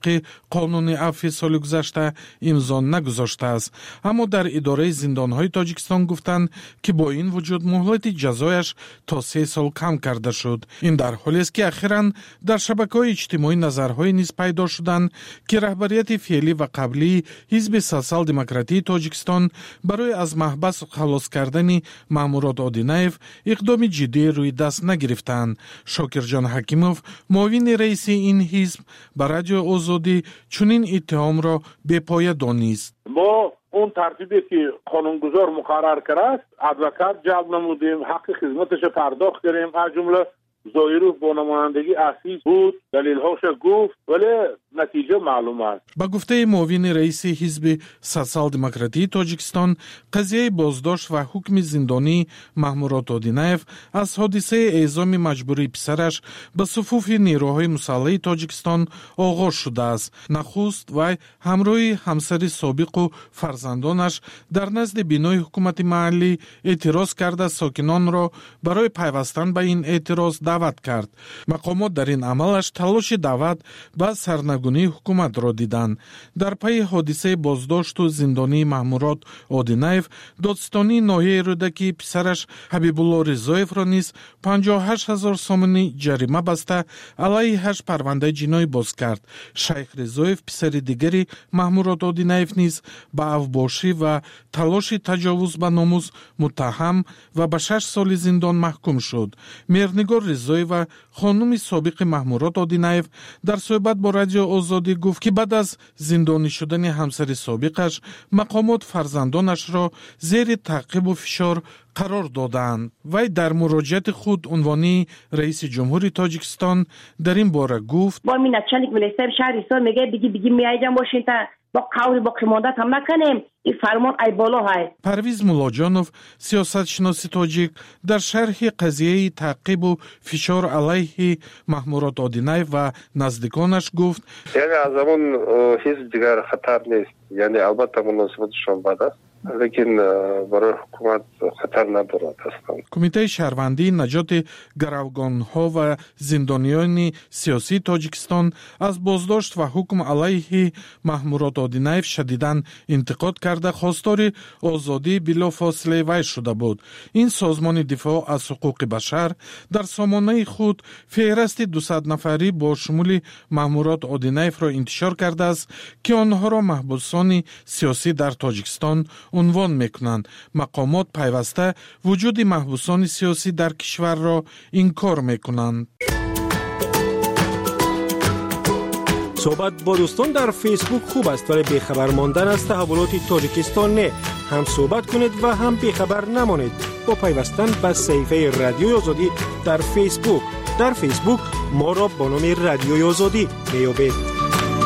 мувофиқи қонуни афви соли гузашта имзо нагузоштааст. аммо дар идораи зиндонҳои Тоҷикистон гуфтанд ки бо ин вуҷуд муҳлати ҷазояш то се сол кам карда шуд. ин дар ҳолест ки ахиран дар шабакаҳои иҷтимоӣ назарҳое низ пайдо шуданд ки раҳбарияти феълӣ ва қаблии ҳизби социал-демократии Тоҷикистон барои аз маҳбас халос кардани Маъмурод Одинаев иқдоми ҷиддӣ рӯи даст нагирифтанд. Шокирҷон Ҳакимов, муовини раиси ин ҳизб, ба радиои Озодӣ чунин иттиҳомро бепоя донист. мо اون ترتیبی که قانونگذار مقرر کرده ادوکات جلب نمودیم، حق خدمتش پرداخت کردیم، از جمله زایروف با نمایندگی اسیس بود، دلیل‌هاش گفت ولی نتیجه معلوم است. با گفته معاون رئیس حزب سوسیال دموکراتی تاجیکستان، قضیه بازداشت و حکم زندانی محمورات آدینایف از حادثه اعزام مجبوری پسرش به صفوف نیروهای مسلح تاجیکستان آغاز شده است. نخست و همراه همسر سابق و فرزندانش در نزد بینای حکومت محلی اعتراض کرده ساکنان را برای پیوستن به این اعتراض دعوت کرد. مقامات در این عملش تلاش دعوت به سرنگونی حکومت را دیدند. در پی حادثه بازداشت و زندانی محمورات آدینایف، دادستانی ناحیه رودکی پسرش حبیب الله رضایف را نیز پنجاه و هشت هزار سومانی جریمه بسته علیهش پرونده جنایی باز کرد. شیخ رضایف پسر دیگری محمورات آدینایف نیز به افباشی و تلاش تجاوز به ناموس متهم و به شش سال زندان محکوم شد. میرنگار رضایی و خانم سابق محمورات آدینایف در صحبت با رادیو آزادی گفت که بعد از زندانی شدن همسر سابقش مقامات فرزندانش را زیر تعقیب و فشار قرار دادند. وی در مراجعت خود عنوانی رئیس جمهوری تاجیکستان در این باره گفت با می نچنک منیستر شهر میگه بگی بگی میایدم باشین تا با قول باقی ماندت هم نکنیم. این فرمان ای بالا های. پرویز مولاجانوف سیاست شناسی تاجیک در شرح قضیه تعقیب و فشار علیه محمورات آدینایف و نزدیکانش گفت یعنی از همون هیچ دیگر خطر نیست. یعنی البته مناسبتشان بد است لیکن برای حکومت خطر ندارد هستند. کمیته شهروندی نجات گروگان‌ها و زندانیان سیاسی تاجیکستان از بازداشت و حکم علیه محمورات آدینایف شدیداً انتقاد کرده خواستار آزادی بلافاصله وی شده بود. این سازمان دفاع از حقوق بشر در سامانه خود فهرست دویست نفری با شمول محمورات آدینایف را انتشار کرده است که آنها را محبوسان سیاسی در تاجیکستان عنوان میکنند. مقامات پیوسته وجود محبوسان سیاسی در کشور را انکار میکنند. صحبت با دوستان در فیسبوک خوب است ولی بیخبر ماندن از تحولات تاجیکستان نه. هم صحبت کنید و هم بیخبر نمانید با پیوستن به صفحه رادیوی آزادی در فیسبوک. در فیسبوک ما را با نام رادیوی آزادی بیابید.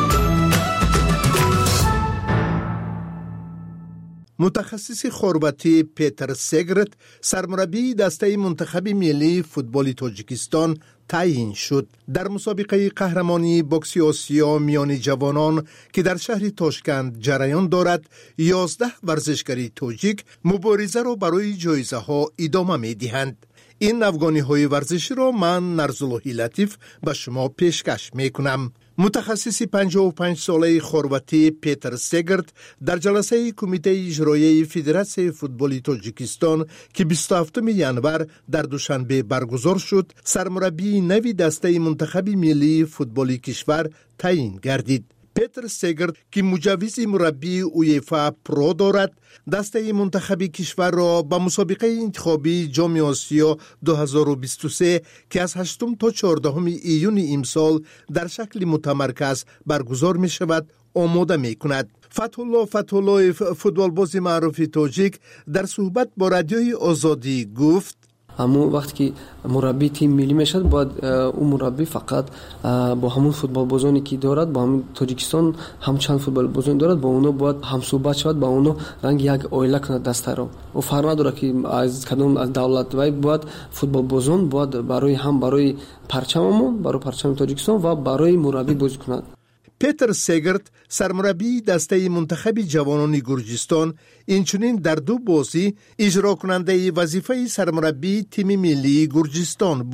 متخصص خربتی پیتر سگرت سرمربی دسته منتخب ملی فوتبال تاجیکستان تعیین شد. در مسابقه قهرمانی بوکس آسیا میان جوانان که در شهر تاشکند جریان دارد، یازده ورزشکاری تاجیک مبارزه را برای جایزه ها ادامه می دهند. این افغانی های ورزشی را من نرزاللهی لطیف به شما پیشکش می کنم. متخصص پنجاه و پنج ساله خرواتی پیتر سگرت در جلسه کمیته اجرایی فدراسیون فوتبال تاجیکستان که بیست و هفتم ژانویه در دوشنبه برگزار شد، سرمربی نوی دسته منتخب ملی فوتبال کشور تعیین گردید. پیتر سگرت که مجوز مربی اویفا پرو دارد، دسته منتخب کشور را به مسابقه انتخابی جام آسیا دو هزار و بیست و سه که از هشتم تا چهاردهم ایون امسال در شکل متمرکز برگزار می شود آماده می کند. فتح الله فتح الله فوتبالباز معروف تاجیک در صحبت با رادیوی آزادی گفت اما وقتی که مربی تیم ملی میشد باید اون مربی فقط با همون فوتبال بازانی که دارد، با همون تاجیکستان هم چند فوتبال بازان دارد، با اونو باید هم صحبت شود، با اونو رنگ یک آیله کنه دسته رو. و فرق نداره که از کدوم از دولت وای باید فوتبال بازان باید برای هم برای پرچممون، برای پرچم تاجیکستان و برای مربی بازی کند. پیتر سگرت سرمربی دسته منتخب جوانان گرجستان اینچنین در دو بازی اجرا کننده وظیفه سرمربی تیم ملی گرجستان بود.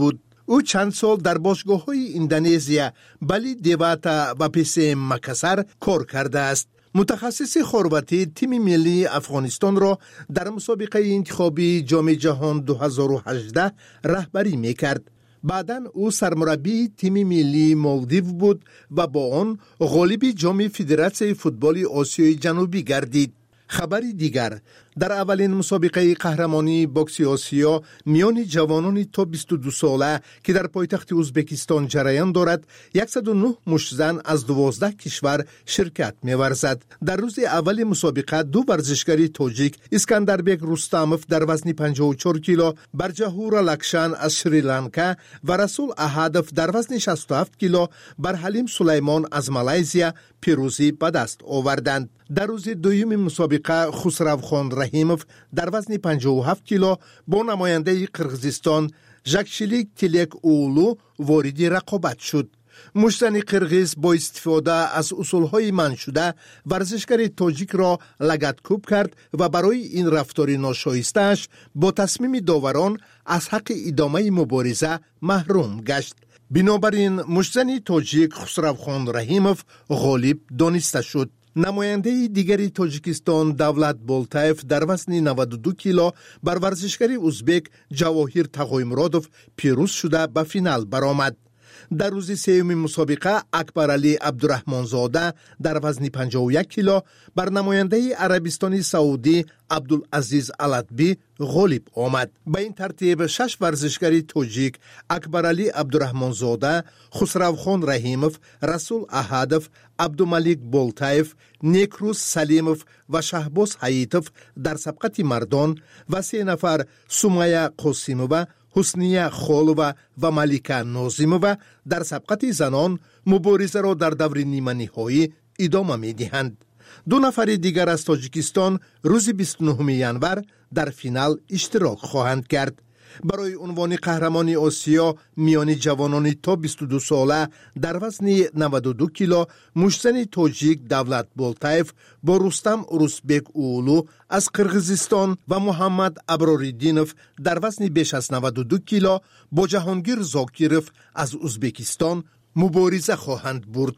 او چند سال در باشگاه‌های اندونزیا بلی دیواتا و پیس مکسر کار کرده است. متخصص خرواتی تیم ملی افغانستان را در مسابقه انتخابی جام جهان دو هزار و هجده رهبری میکرد. بعداً او سرمربی تیم ملی مالدیو بود و با آن غالب جام فدراسیون فوتبال آسیای جنوبی گردید. خبری دیگر، در اولین مسابقه قهرمانی بوکس آسیا میان جوانان تا بیست و دو ساله که در پایتخت ازبکستان جریان دارد، صد و نه مشت زن از دوازده کشور شرکت می‌ورزد. در روز اول مسابقه دو ورزشکار تاجیک، اسکندربک رستاموف در وزن پنجاه و چهار کیلو، برجهور لکشان از شریلانکا و رسول احادوف در وزن شصت و هفت کیلو بر حلیم سلیمان از مالزیا پیروزی به دست آوردند. در روز دوم مسابقه خسروخان رحیموف در وزن پنجاه و هفت کیلو با نماینده قرغیزستان ژاکشلیک تیلک اولو وارد رقابت شد. مشتزن قرغیز با استفاده از اصولهای منع شده ورزشکار تاجیک را لگدکوب کرد و برای این رفتار ناشایسته‌اش با تصمیم داوران از حق ادامه مبارزه محروم گشت. بنابراین مشتزن تاجیک خسروخان رحیموف غالب دانسته شد. نماینده دیگری تاجیکستان دولت بولتایف در وزن نود و دو کیلو بر ورزشکار ازبک جواهیر تقویمرادوف پیروز شده به فینال برآمد. در روز سوم مسابقه اکبرعلی عبدالرحمنزاده در وزن پنجاه و یک کیلو بر نماینده عربستان سعودی عبدالعزیز علتبی غالب آمد. به این ترتیب شش ورزشکار تاجیک اکبرعلی عبدالرحمنزاده، خسروخان رحیموف، رسول احادوف، عبدالملیک بولتایف، نیکروز سلیموف و شهباز حییتوف در سبقت مردان و سه نفر سمیه قاسیمووا، حسنیه خالووا و ملیکه نازیمووا در سبقت زنان مبارزه را در دور نیمه نهایی ادامه می‌دهند. دو نفر دیگر از تاجیکستان روز بیست و نهم ژانویه در فینال اشتراک خواهند کرد. برای عنوان قهرمانی آسیا میان جوانان تا بیست و دو ساله در وزن نود و دو کیلو مشتزن تاجیک دولت بولتایف با رستم ارسبک اولو از قرغیزستان و محمد ابراریدینوف در وزن بیش از نود و دو کیلو با جهانگیر زاکیروف از ازبکستان مبارزه خواهند برد.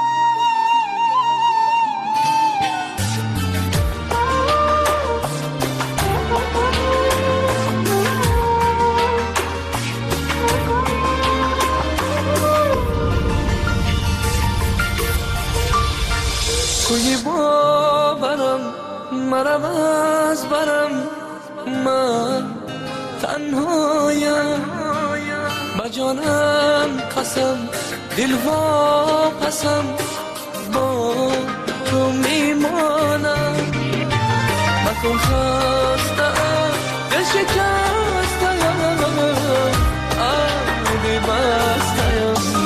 کوی باورم مرم از برم، من تنهایم با جانم قسم دل واپسم با تو میمانم. مکن خستم دل شکستم آبی بستم.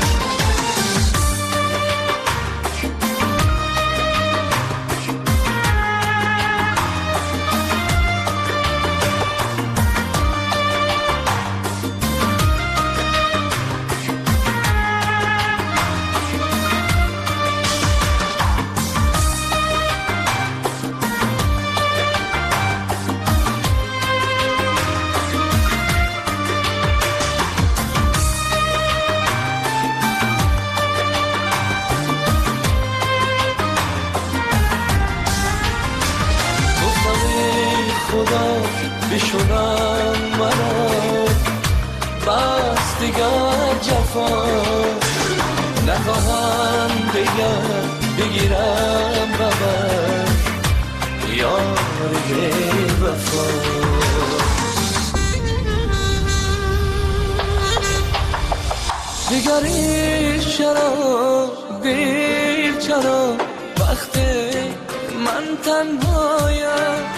بشونم مرا بس دیگر جفا نخواهم دیگر بگیرم ببر یاری وفا. دیگری چرا دیر چرا وقتی من تنهایم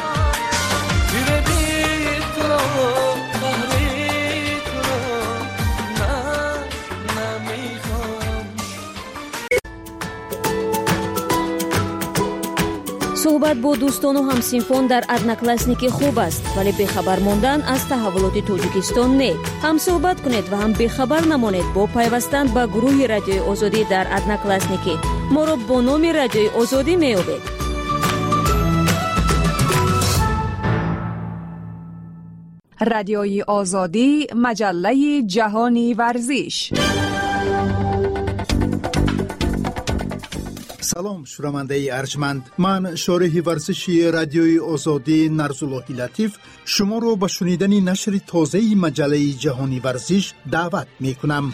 صحبت با دوستان و همسینفان در ادناکلاسنیکی خوب است، ولی بخبر ماندن از تحولات تاجیکستان نه. هم صحبت کنید و هم بخبر نمانید با پیوستن به گروه رادیوی آزادی در ادناکلاسنیکی. ما را با نام رادیوی آزادی می‌یابید. رادیوی آزادی، مجله جهانی ورزش. سلام شنونده ارجمند، من شارح ورزشی رادیوی آزادی نرزاللهی لطیف شما رو به شنیدن نشر تازه مجله جهانی ورزش دعوت می کنم.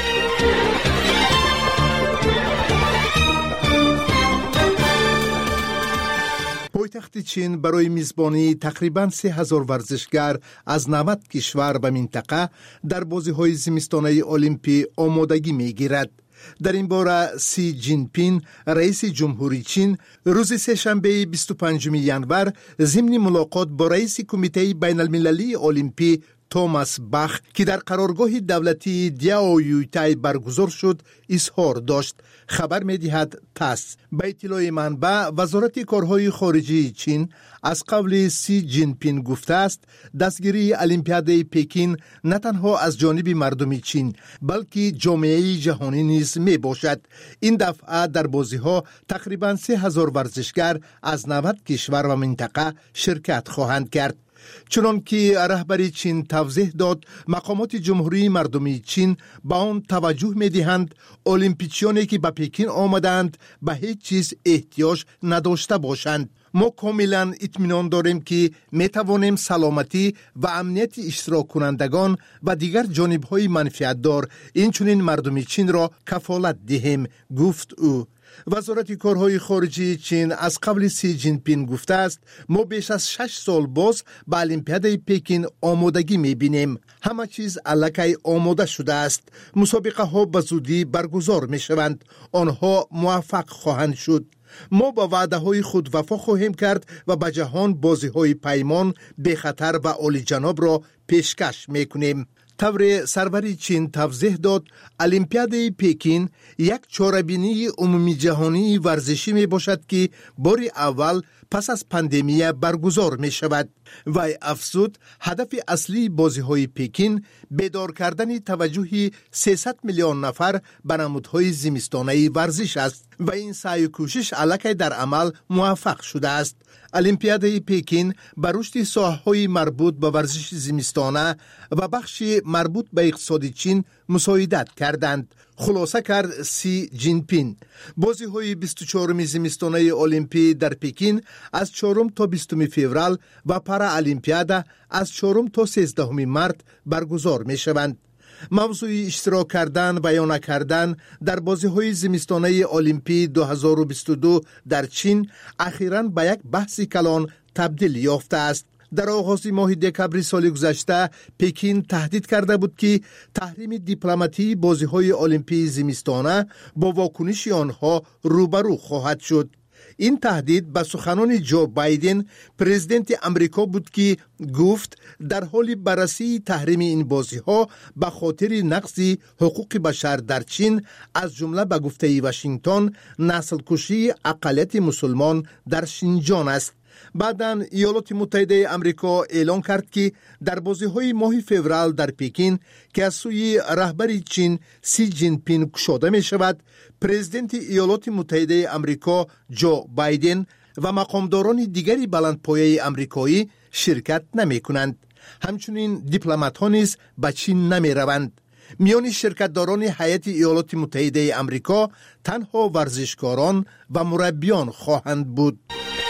پایتخت چین برای میزبانی تقریباً سه هزار ورزشگر از نود کشور و منطقه در بازی‌های زمستانه المپی آمادگی می‌گیرد. در این باره سی جین پین رئیس جمهوری چین روز سه‌شنبه بیست و پنجم ژانویه ضمن ملاقات با رئیس کمیته بین المللی المپی توماس باخ که در قرارگاه دولتی دیاو یویتای برگزار شد اظهار داشت. خبر می‌دهد تاس. به اطلاع منبع وزارت کارهای خارجه چین از قبل سی جین پین گفته است دستگیری المپیاد پکین نه تنها از جانب مردم چین بلکه جامعه جهانی نیز می باشد. این دفعه در بازی‌ها تقریباً سه هزار ورزشگر از نود کشور و منطقه شرکت خواهند کرد. چنان که رهبر چین توضیح داد مقامات جمهوری مردمی چین با آن توجه می دهند المپیچیانی که به پکین آمدند به هیچ چیز احتیاج نداشته باشند. ما کاملا اطمینان داریم که می توانیم سلامتی و امنیت اشتراک کنندگان و دیگر جانب‌های منفعت‌دار این چنین مردم چین را کفالت دهیم، گفت او. وزارت کارهای خارجه چین از قبل سی جین پین گفته است ما بیش از شش سال باز به المپیاد پکین آمادگی می‌بینیم. همه چیز الکی آماده شده است. مسابقه ها به زودی برگزار می‌شوند. آنها موفق خواهند شد. ما با وعده های خود وفا خواهیم کرد و به جهان بازی های پیمان به خطر و عالی جناب را پیشکش میکنیم. طور سرور چین توضیح داد المپیاد پکین یک چاره‌بینی عمومی جهانی ورزشی می باشد که بار اول پس از پاندمی برگزار می شود. و افزود هدف اصلی بازی های پکین بیدار کردن توجه سیصد میلیون نفر به نمودهای زمستانه ورزش است و این سعی و کوشش الکی در عمل موفق شده است. المپیاد پکین بر رشد ساحه‌های مربوط به ورزش زمستانه و بخش مربوط به اقتصاد چین مساعدت کردند. خلاصه کرد سی جین پین. بازی های بیست و چهارم زمستانه المپی در پکین از چهارم تا بیستم فوریه و پارا المپیاد از چهارم تا سیزدهم مارس برگزار می شوند. موضوع اشتراک کردن و یا نکردن در بازی های زمستانه المپی دو هزار و بیست و دو در چین اخیراً به یک بحث کلان تبدیل یافته است. در آغاز ماه دکامبر سال گذشته پکین تهدید کرده بود که تحریم دیپلماتی بازی های المپی زمستانه با واکنش آنها روبرو خواهد شد. این تهدید به سخنان جو بایدن پرزیدنت امریکا بود که گفت در حال بررسی تحریم این بازی ها به خاطر نقض حقوق بشر در چین از جمله به گفته واشنگتن نسل کشی اقلیت مسلمان در شینجان است. بعداً ایالات متحده امریکا اعلام کرد که در بازی‌های ماه فوریه در پکین که از سوی رهبر چین سی جین پین گشوده می شود، پرزیدنت ایالات متحده امریکا جو بایدن و مقامداران دیگری بلندپایه امریکایی شرکت نمی کنند. همچنین دیپلمات‌ها نیز به چین نمی روند. میان شرکتداران هیئت ایالات متحده امریکا تنها ورزشکاران و مربیان خواهند بود.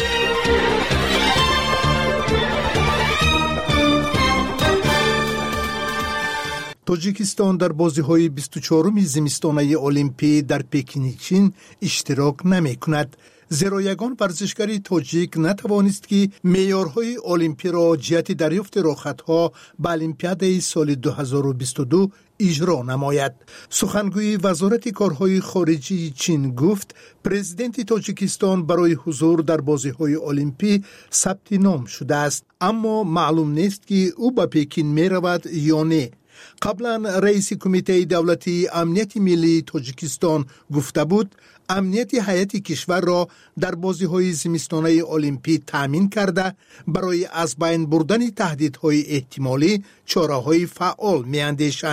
تاجیکستان در بازی‌های بیست و چهارم زمستانه المپی در پکین چین اشتراک نمی کند. زیرا یگان ورزشکاری تاجیک نتوانست که معیارهای المپی را جهت دریافت رخصت‌ها به المپیاد سال دو هزار و بیست و دو اجرا نماید. سخنگوی وزارت کارهای خارجه چین گفت پرزیدنت تاجیکستان برای حضور در بازی‌های المپی ثبت نام شده است، اما معلوم نیست که او به پکین می رود یا نه. قبلا رئیس کمیته دولتی امنیت ملی تاجیکستان گفته بود امنیت هیئت کشور را در بازی‌های زمستانه المپی تامین کرده برای از بین بردن تهدیدهای احتمالی چاره‌های فعال می‌اندیشند.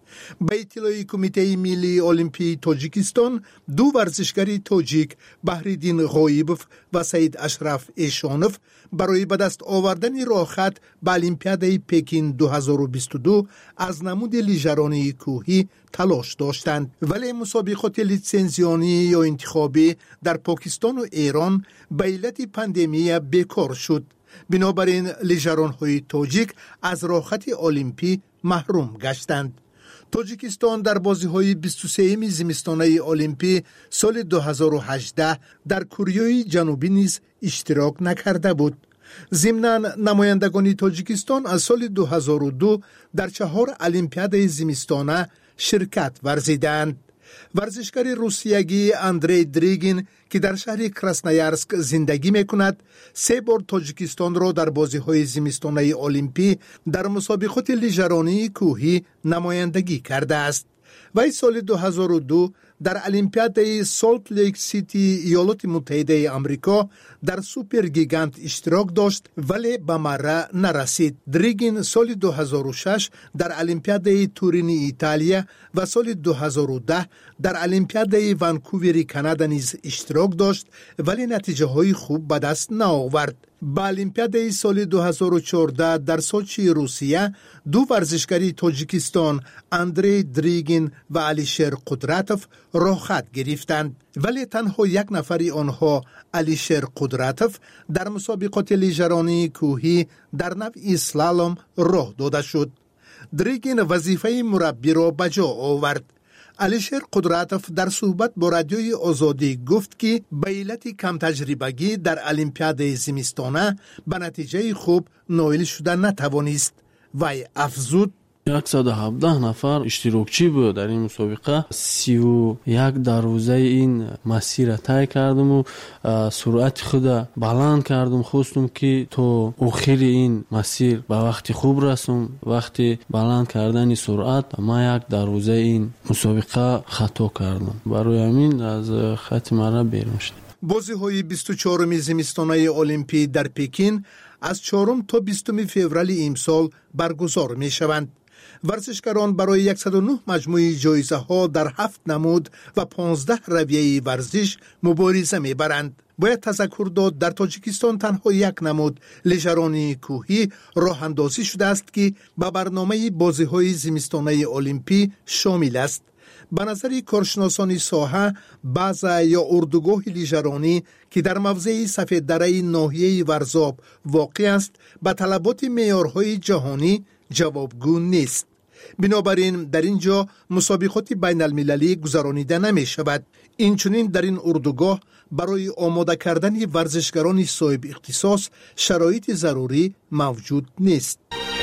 به اطلاع کمیته ملی المپی تاجیکستان، دو ورزشکاری تاجیک بهریدین غایبوف و سید اشرف ایشانوف برای به دست آوردن راه خط به المپیاد پکین دو هزار و بیست و دو از نمود لیژرانی کوهی تلاش داشتند، ولی مسابقات لیسانسیانی یا انتخابی در پاکستان و ایران به علت پاندمی بیکار شد. بنابراین لیژران‌های تاجیک از راه خط المپی محروم گشتند. تاجیکستان در بازی‌های بیست و سوم زمستانه المپی سال دو هزار و هجده در کره جنوبی نیز اشتراک نکرده بود. ضمناً نمایندگان تاجیکستان از سال دو هزار و دو در چهار المپیاد زمستانه شرکت ورزیدند. ورزشکار روسیگی اندری دریگین که در شهر کراسنایارسک زندگی میکند، سه بار تاجیکستان را در بازی‌های زمستانه المپی در مسابقات لیژرانی کوهی نمایندگی کرده است. وی سال دو هزار و دو در المپیاد سالت لیک سیتی ایالات متحده آمریکا در سوپر گیگانت اشتراک داشت ولی به مره نرسید. دریگین سال دو هزار و شش در المپیاد تورین ایتالیا و سال دو هزار و ده در المپیاد ونکوور کانادا نیز اشتراک داشت ولی نتیجه های خوب به دست نآورد. با المپیاد سال دو هزار و چهارده در سوچی روسیه دو ورزشکاری تاجیکستان اندری دریگین و علیشر قدرتوف راه خط گرفتند، ولی تنها یک نفری آنها علیشر قدرتوف در مسابقات لیژرانی کوهی در نوع اسلالوم راه داده شد. دریگین وظیفه مربی را به جا آورد. علیشر قدرتوف در صحبت با رادیوی آزادی گفت که به علت کم تجربگی در المپیاد زمستانه به نتیجه خوب نائل شده نتوانست. وی افزود صد و هفده نفر اشتراکچی بود در این مسابقه. سی و یک در روزه این مسیر طی کردم و سرعت خود بلند کردم. خواستم که تو آخر این مسیر به وقت خوب رسم. وقتی بلند کردن سرعت ما یک در روزه این مسابقه خطا کردم، برای همین از خط مرا بیرون شدم. بازی‌های بیست و چهارم زمستانه المپی در پکین از چهارم تا بیستم فوریه امسال برگزار می شوند. ورزشکاران برای صد و نه مجموعه جایزه ها در هفت نمود و پانزده رویه ورزش مبارزه می برند. باید تذکر داد در تاجیکستان تنها یک نمود لیژرانی کوهی راه اندازی شده است که به برنامه بازی‌های زمستانه المپی شامل است. به نظر کارشناسان ساحه، بازه یا اردوگاه لیژرانی که در موضع سفید دره ناحیه ورزاب واقع است به طلبات معیارهای جهانی جوابگو نیست. بنابراین در اینجا مسابقات بین المللی گذرانیده نمی شود. اینچنین در این اردوگاه برای آماده کردن ورزشکاران صاحب اختصاص شرایط ضروری موجود نیست.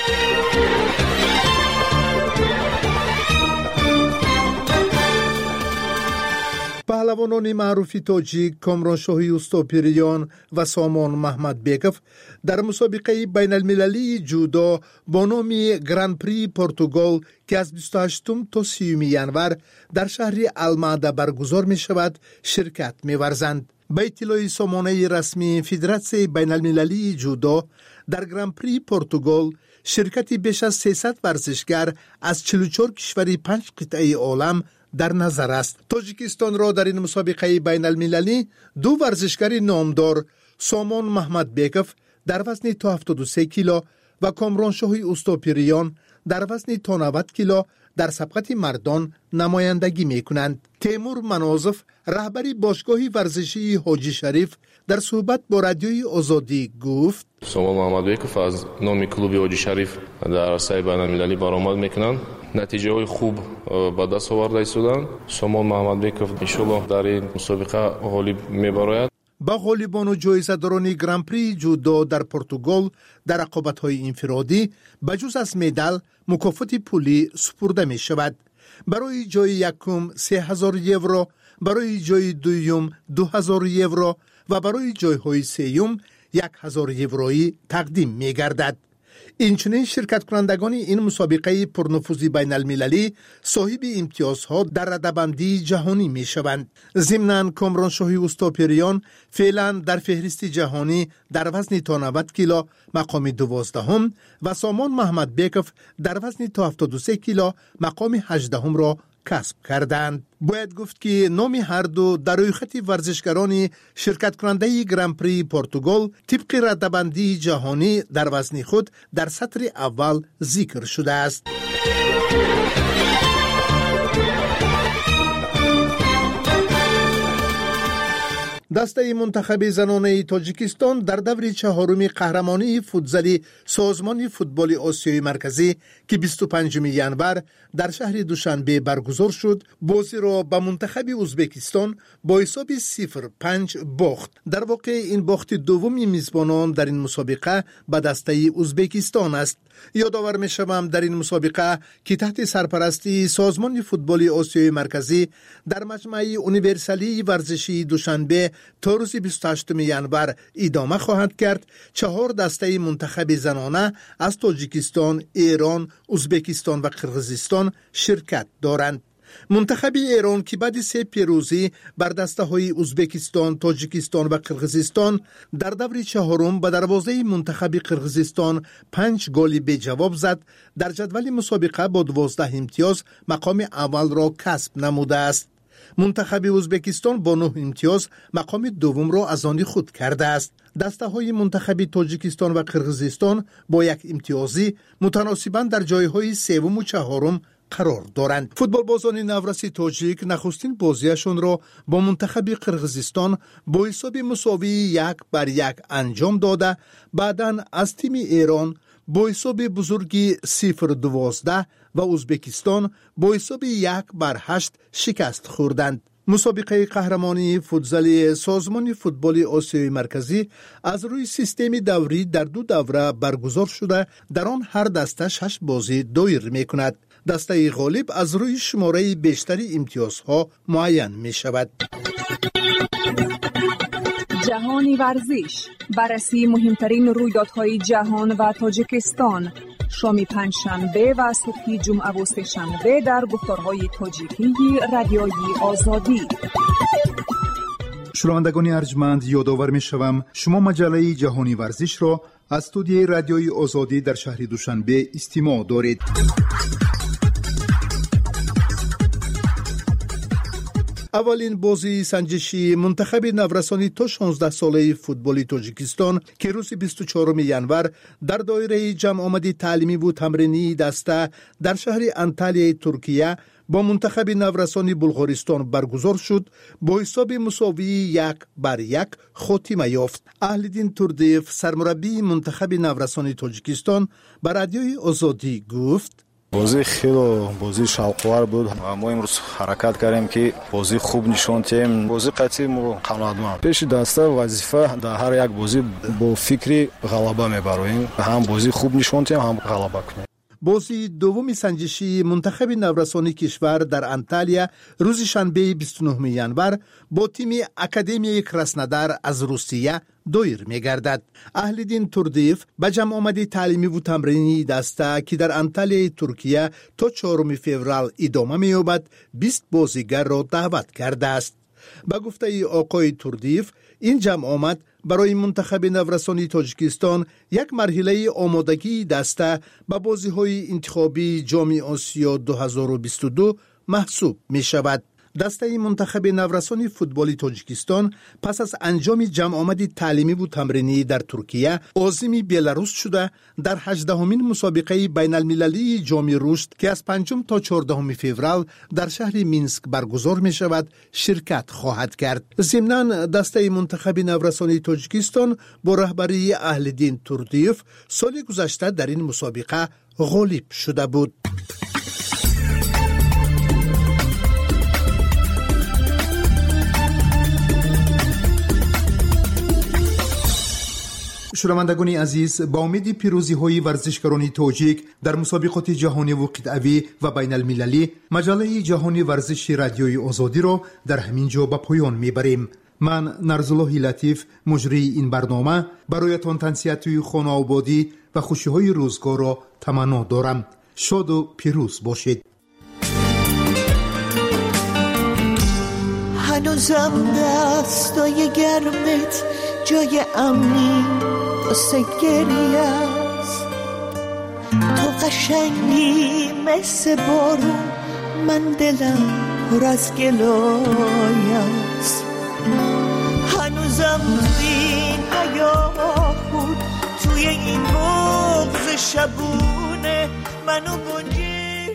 پهلوانان معروف تاجیک کامرانشاهی اوستاپیریان و سامان محمد بیکوف در مسابقه بین المللی جودو با نام گران پری پرتغال که از بیست و هشتم تا سیوم ینور در شهر الماده برگزار می شود شرکت می ورزند. به اطلاع سامانه رسمی فدراسیون بین المللی جودو در گران پری پرتغال شرکتی بیش از سیصد ورزشگر از چهل و چهار کشور پنج قطعه عالم در نظر است. تاجیکستان را در این مسابقه بین المللی دو ورزشکار نامدار سامان محمد بیکوف در وزن تا هفتاد و سه کیلو و کامرانشاهی اوستاپیریان در وزن تا نود کیلو در سبقت مردان نمایندگی می کنند. تیمور منازف رهبری باشگاه ورزشی حاجی شریف در صحبت با رادیوی آزادی گفت سامان محمد بیکوف از نام کلوب حاجی شریف در عرصه بین المللی برآمد میکنند. نتیجه های خوب به دست آورده ایستادند. سامان محمد بیکوف ان شاءالله در این مسابقه غالب میبراید. با غالبان و جایزه‌داران گران پری جودو در پرتغال در رقابت‌های انفرادی بجز از مدال مکافات پولی سپرده می شود. برای جای یکم سه هزار یورو، برای جای دوم دو هزار یورو و برای جایهای سوم یک هزار یورویی تقدیم می گردد. اینچنین شرکت کنندگان این مسابقه پرنفوذی بین المللی صاحب امتیازها در رده‌بندی جهانی می شوند. ضمناً کامران شاهی اوستاپریان فعلا در فهرست جهانی در وزن تا نود کیلو مقام دوازدهم و سامان محمد بیکف در وزن تا هفتاد و سه کیلو مقام هجدهم را کسب کردند. باید گفت که نام هر دو در روی خط ورزشکاران شرکت کننده گرند پری پرتغال طبق رده‌بندی جهانی در وزن خود در سطر اول ذکر شده است. دسته منتخب زنانه تاجیکستان در دور چهارم قهرمانی فوتزالی سازمان فوتبال آسیای مرکزی که بیست و پنجم ژانویه در شهر دوشنبه برگزار شد، بازی را به منتخب ازبکستان با حساب صفر پنج باخت. در واقع این باخت دومی میزبانان در این مسابقه به دسته ازبکستان است. یادآور می‌شوم در این مسابقه که تحت سرپرستی سازمان فوتبال آسیای مرکزی در مجمع یونیورسالی ورزشی دوشنبه تا روز بیست و هشتم ژانویه ادامه خواهد کرد، چهار دسته منتخب زنانه از تاجیکستان، ایران، ازبکستان و قرقیزستان شرکت دارند. منتخب ایران که بعد سه پیروزی بر دسته های ازبکستان، تاجیکستان و قرقیزستان در دور چهارم به دروازه منتخب قرقیزستان پنج گل به جواب زد، در جدول مسابقه با دوازده امتیاز مقام اول را کسب نموده است. منتخب ازبکستان با نه امتیاز مقام دوم را از آن خود کرده است. دسته های منتخب تاجیکستان و قرقیزستان با یک امتیازی متناسباً در جایهای سوم و چهارم قرار دارند. فوتبال بازان نورس تاجیک نخستین بازیشان را با منتخب قرقیزستان با حساب مساوی یک بر یک انجام داده، بعداً از تیم ایران با حساب بزرگی صفر دوازده و ازبکستان با حساب یک بر هشت شکست خوردند. مسابقه قهرمانی فوتزالی سازمان فوتبال آسیای مرکزی از روی سیستم دوری در دو دوره برگزار شده، در آن هر دسته شش بازی دایر می کند. دسته غالب از روی شماره بیشتری امتیازها معین می شود. جهانی ورزش، بررسی مهمترین رویدادهای جهان و تاجیکستان، شام پنجشنبه و صبح جمعه و سه‌شنبه در گفتارهای تاجیکی رادیوی آزادی. شنوندگان ارجمند، یادآور می‌شوم شما مجله جهانی ورزش را از استودیوی رادیوی آزادی در شهر دوشنبه استماع دارید. اولین بازی سنجشی منتخب نورسانی تا شانزده ساله فوتبال تاجیکستان که روز بیست و چهارم ژانویه در دایره جمع آمدی تعلیمی و تمرینی دسته در شهر انتالیا ترکیه با منتخب نورسانی بلغارستان برگزار شد، با حساب مساوی یک بر یک خاتمه یافت. اهلدین توردیف سرمربی منتخب نورسانی تاجیکستان به رادیوی آزادی گفت: بازی خیلی بازی شوق‌آور بود و ما امروز حرکت کردیم که بازی خوب نشون دهیم. بازی قطعی ما قناعتمند. پیش دسته وظیفه در هر یک بازی با فکری غلبه میبریم، هم بازی خوب نشون دهیم هم غلبه کنیم. بازی دومی سنجشی منتخب نورسانی کشور در انتالیا روز شنبه بیست و نهم ژانویه با تیم اکادمی کراسنودار از روسیه دایر می‌گردد. اهلدین توردیف به جمع آمدی تعلیمی و تمرینی دسته که در انتالیا ترکیه تا چهارم فوریه ادامه می‌یابد بیست بازیگر را دعوت کرده است. به گفته آقای توردیف این جمع آمد برای منتخب نورسانی تاجیکستان یک مرحله آمادگی دسته به بازی‌های انتخابی جام آسیا دو هزار و بیست و دو محسوب می شود. دسته منتخب نورسانی فوتبال تاجیکستان پس از انجام جمع آمد تعلیمی و تمرینی در ترکیه عازم بلاروس شده در هجدهمین مسابقه بین المللی جام رشد که از پنجم تا چهاردهم فوریه در شهر مینسک برگزار می شود شرکت خواهد کرد. ضمناً دسته منتخب نورسانی تاجیکستان با رهبری اهلدین توردیف سال گذشته در این مسابقه غالب شده بود. شنوندگان عزیز، با امید پیروزی های ورزشکاران تاجیک در مسابقات جهانی و قطعوی و بین المللی، مجله جهانی ورزش رادیوی آزادی را در همین جا به پایان میبریم. من نرزالله لطیف مجری این برنامه برایتان تنسیت خانه آبادی و خوشی های روزگار را تمنا دارم. شاد و پیروز باشید. هنوزم دستای گرمت جای امنی واسه گریه است. تو قشنگی مثل بارون، من دلم پر از گلای است. هنوزم توی این حیاه بود، توی این بغض شبونه منو گنجی.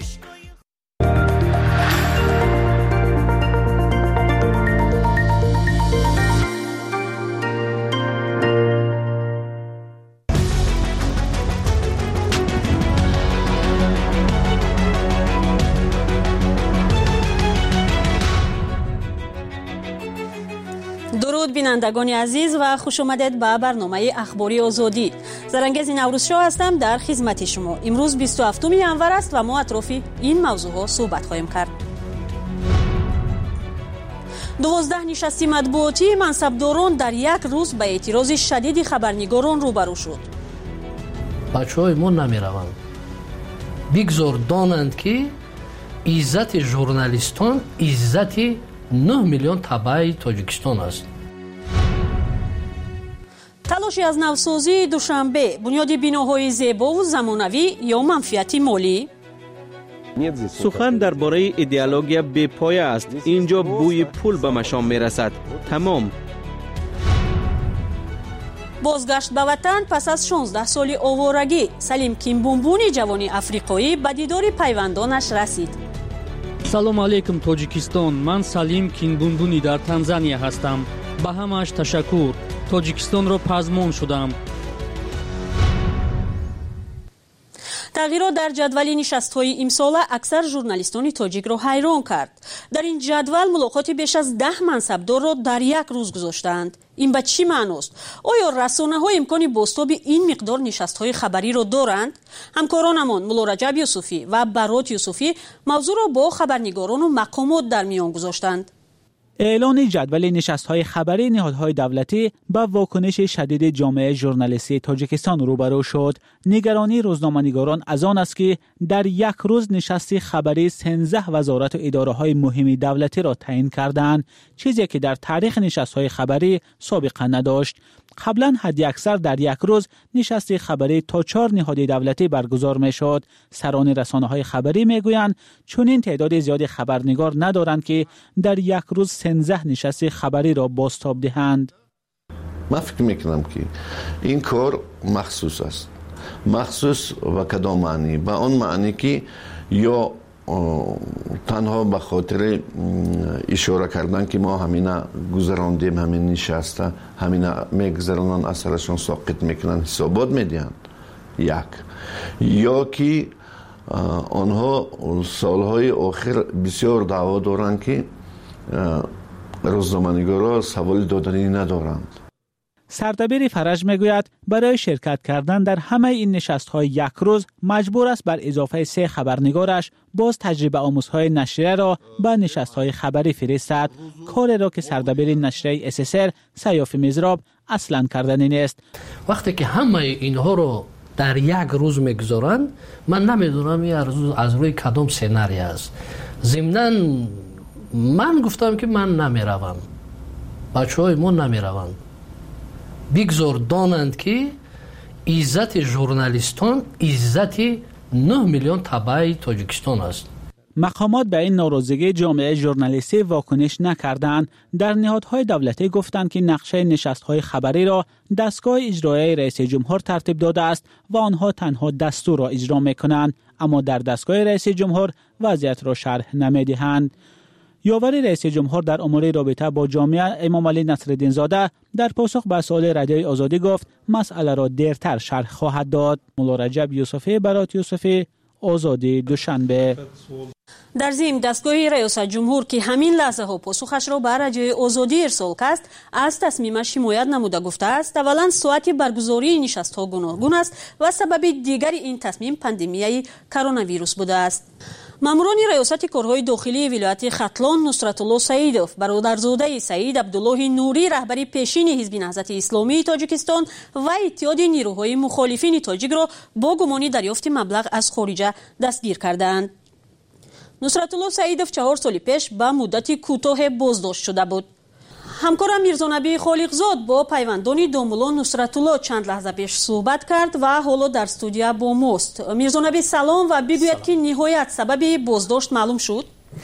درود بینندگان عزیز و خوش آمدید به برنامه اخباری آزادی. زرنگز نوروز شاه هستم در خدمت شما. امروز بیست و هفتم ژانویه است و ما اطراف این موضوع ها صحبت خواهیم کرد. دوازده نشست مطبوعاتی منصبداران در یک روز به اعتراض شدید خبرنگاران روبرو شد. بچه‌های ما نمیروند. بگذار دانند که عزت ژورنالیستان عزت نه میلیون تبع تاجیکستان است. تلاشی از نوسازی دوشنبه، بنیاد بیناهای زیبا و زمانوی یا منفیت مالی؟ سخن درباره ایدئولوژی بی پایه است. اینجا بوی پول به مشام میرسد. تمام. بازگشت به وطن پس از شانزده سال آوارگی، سلیم کیمبونبونی جوانی افریقایی به دیدار پیوندانش رسید. салом алейкум тоҷикистон, ман салим кинбунбуни дар танзания ҳастам. ба ҳамааш ташаккур. тоҷикистонро пазмон шудам. تغییرات در جدول نشست‌های امسال اکثر ژورنالیستان تاجیک را حیران کرد. در این جدول ملاقات بیش از ده منصبدار را در یک روز گذاشتند. این به چی معنی است؟ آیا رسانه‌ها امکان بازتاب این مقدار نشست‌های خبری را دارند؟ همکارانمان مولا رجب یوسفی و برات یوسفی موضوع را با خبرنگاران و مقامات در میان گذاشتند. اعلان جدول نشست‌های خبری نهادهای دولتی با واکنش شدید جامعه ژورنالیستی تاجیکستان روبرو شد. نگرانی روزنامه‌نگاران از آن است که در یک روز نشست خبری سیزده وزارت و اداره‌های مهم دولتی را تعیین کردند، چیزی که در تاریخ نشست‌های خبری سابقه نداشت. قبلا حداکثر در یک روز نشست خبری تا چهار نهاد دولتی برگزار می‌شد. سران رسانه‌های خبری می‌گویند چون این تعداد زیادی خبرنگار ندارند که در یک روز سیزده نشست خبری را بازتاب دهند. من فکر میکنم که این کار مخصوص است. مخصوص و کدام معنی؟ به آن معنی که یا تنها به خاطر اشاره کردن که ما همینا گذراندیم، همین نشسته همینا میگذرانن، اثرشون ساقط میکنن، حسابات میدهند. یک یا که آنها سالهای آخر بسیار دعوا دارند که روزنامه‌نگارا سوال دادنی ندارند. سردبیر فرج میگوید برای شرکت کردن در همه این نشست‌های یک روز مجبور است بر اضافه سه خبرنگارش باز تجربه آموزهای نشریه را به نشست‌های خبری فرستد، کاری را که سردبیر نشریه اس اس ار سیاف مزراب اصلاً کردنی نیست. وقتی که همه اینها رو در یک روز میگذارند، من نمیدونم این از روی کدام سناریو است. ضمناً من گفتم که من نمیروم، بچه‌های ما نمیروند. بگذار دانند که عزت ژورنالیستان عزت نه میلیون تبع تاجیکستان است. مقامات به این ناراضگی جامعه ژورنالیستی واکنش نکردند. در نهادهای دولتی گفتند که نقشه نشست‌های خبری را دستگاه اجرایی رئیس جمهور ترتیب داده است و آنها تنها دستور را اجرا می‌کنند، اما در دستگاه رئیس جمهور وضعیت را شرح نمی‌دهند. یاور رئیس جمهور در امور رابطه با جامعه امام علی نصرالدین زاده در پاسخ به سوال رادیوی آزادی گفت مسئله را دیرتر شرح خواهد داد. مولا رجب یوسفی، برات یوسفی، آزادی، دوشنبه. در ضمن دستگاه ریاست جمهور که همین لحظه ها پاسخش را به رادیوی آزادی ارسال کرد از تصمیمش حمایت نموده گفته است اولا ساعت برگزاری نشست ها گوناگون است و سبب دیگر این تصمیم پاندمیای کرونا ویروس بوده است. ماموران ریاست کارهای داخلی ولایت ختلان نصرتالله سعیدوف، برادرزاده سعید عبدالله نوری رهبری پیشین حزب نهضت اسلامی تاجیکستان و اتحاد نیروهای مخالفین تاجیک را با گمان دریافت مبلغ از خارجه دستگیر کردند. نصرتالله سعیدوف چهار سال پیش به مدت کوتاه بازداشت شده بود. همکارم میرزانبی خالقزاد با پیوندان دامولان نصرتالله چند لحظه پیش صحبت کرد و حالا در استودیو با ماست. میرزانبی سلام و بگوید که نهایت سبب بازداشت معلوم شد؟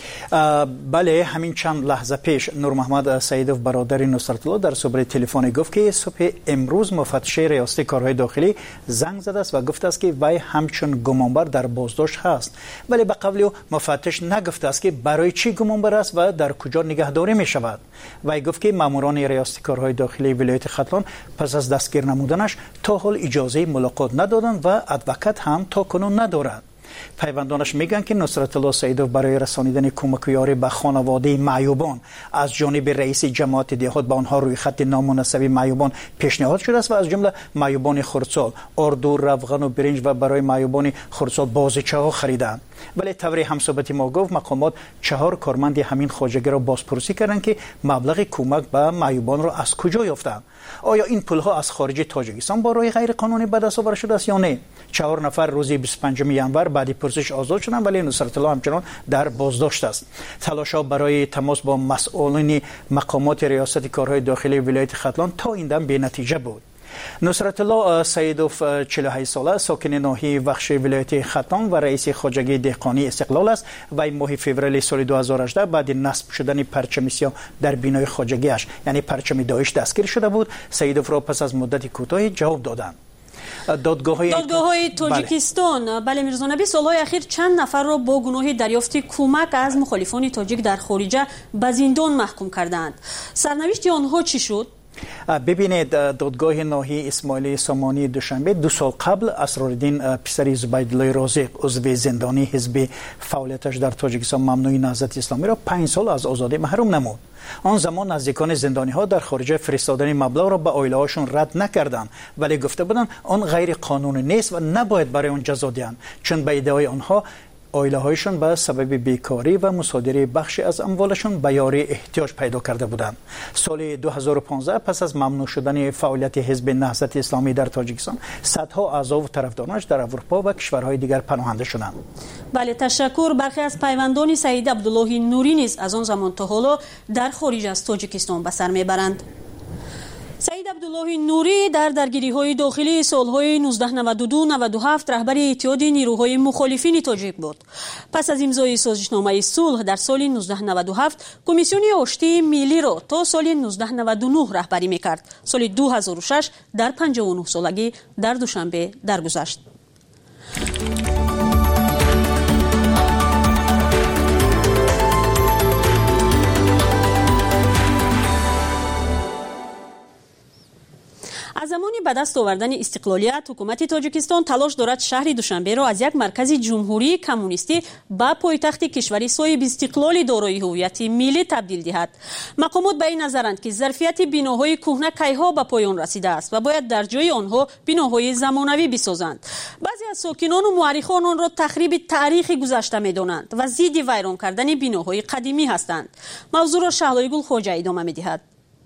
بله، همین چند لحظه پیش نور محمد سعیدوف برادر نصرتالله در صحبت تلفنی گفت که صبح امروز مفتش ریاست کارهای داخلی زنگ زده است و گفت است که وی همچون گمانبر در بازداشت هست، ولی به قبل او مفتش نگفته است که برای چی گمانبر است و در کجا نگهداری می شود. وی گفت که ماموران ریاست کارهای داخلی ولایت ختلان پس از دستگیر نمودنش تا حال اجازه ملاقات ندادند و ادوکات هم تا کنون ندارد. پیوندانش میگن که نصرتالله سعیدوف برای رسانیدن کمک و یاری به خانواده معیوبان از جانب رئیس جماعت دهات به آنها روی خط نامناسب معیوبان پیشنهاد شده است و از جمله معیوبان خردسال اردو، روغن و برنج و برای معیوبان خردسال بازیچه ها خریدند. ولی طوری همصحبت ما گفت مقامات چهار کارمند همین خواجگی را بازپرسی کردند که مبلغ کمک به معیوبان را از کجا یافتند. آیا این پولها از خارج تاجیکستان با راه غیر قانونی به دست آورده شده است یا نه؟ چهار نفر روز بیست و پنجم ژانویه بعد پرسش آزاد شدند، ولی نصرتالله همچنان در بازداشت است. تلاش‌ها برای تماس با مسئولین مقامات ریاست کارهای داخلی ولایت ختلان تا این دم بی‌نتیجه بود. نصرتالله سعیدوف چهل و هشت ساله ساکن ناحیه وخش ولایت ختلان و رئیس خواجگی دهقانی استقلال است و این ماه فوریه سال دو هزار و هجده بعد نصب شدن پرچم سیاه در بینای خواجگیش یعنی پرچم داعش دستگیر شده بود. سعیدوف را پس از مدت کوتاهی جواب دادند. دادگاه های دادگاه تاجیکستان بله, بله میرزانبی سالهای اخیر چند نفر را با گناه دریافت کمک از مخالفان تاجیک در خارجه به زندان محکوم کردند. سرنوشت آنها چی شد؟ ببینید، دادگاه ناحیه اسماعیلی سامانی دوشنبه دو سال قبل اسرارالدین پسر زبیدالله رازق عضو زندانی حزب فعالیتش در تاجیکستان ممنوع نهضت اسلامی را پنج سال از آزادی محروم نمود. آن زمان نزدیکان زندانی ها در خارج فرستادن مبلغ را به عائله هاشون رد نکردند، ولی گفته بودند آن غیر قانونی نیست و نباید برای آن جزا دهند، چون به ادعای آنها عائله هایشان به سبب بیکاری و مصادره بخشی از اموالشان به یاری احتیاج پیدا کرده بودند. سال دو هزار و پانزده پس از ممنوع شدن فعالیت حزب نهضت اسلامی در تاجیکستان صدها اعضا و طرفدارانش در اروپا و کشورهای دیگر پناهنده شدند. بله، تشکر. برخی از پیوندان سعید عبدالله نوری نیز از آن زمان تا حالا در خارج از تاجیکستان به سر میبرند. سعید عبدالله نوری در درگیری‌های داخلی سال‌های نوزده نود و دو نود و هفت رهبر اتحاد نیروهای مخالفین تاجیک بود. پس از امضای سازشنامه صلح در سال نوزده نود و هفت کمیسیون آشتی ملی را تا سال نوزده نود و نه رهبری می‌کرد. سال دو هزار و شش در پنجاه و نه سالگی در دوشنبه درگذشت. از زمانی به دست آوردن استقلالیت حکومت تاجیکستان تلاش دارد شهر دوشنبه را از یک مرکز جمهوری کمونیستی به پایتخت کشوری صاحب استقلال دارای هویت ملی تبدیل دهد. مقامات به این نظرند که ظرفیت بناهای کهنه کیها به پایان رسیده است و باید در جای آنها بناهای زمانوی بسازند. بعضی از ساکنان و مورخان آن را تخریب تاریخ گذشته می‌دانند و ضد ویران کردن بناهای قدیمی هستند. موضوع را شهلای گل خواجه ادامه می‌دهد.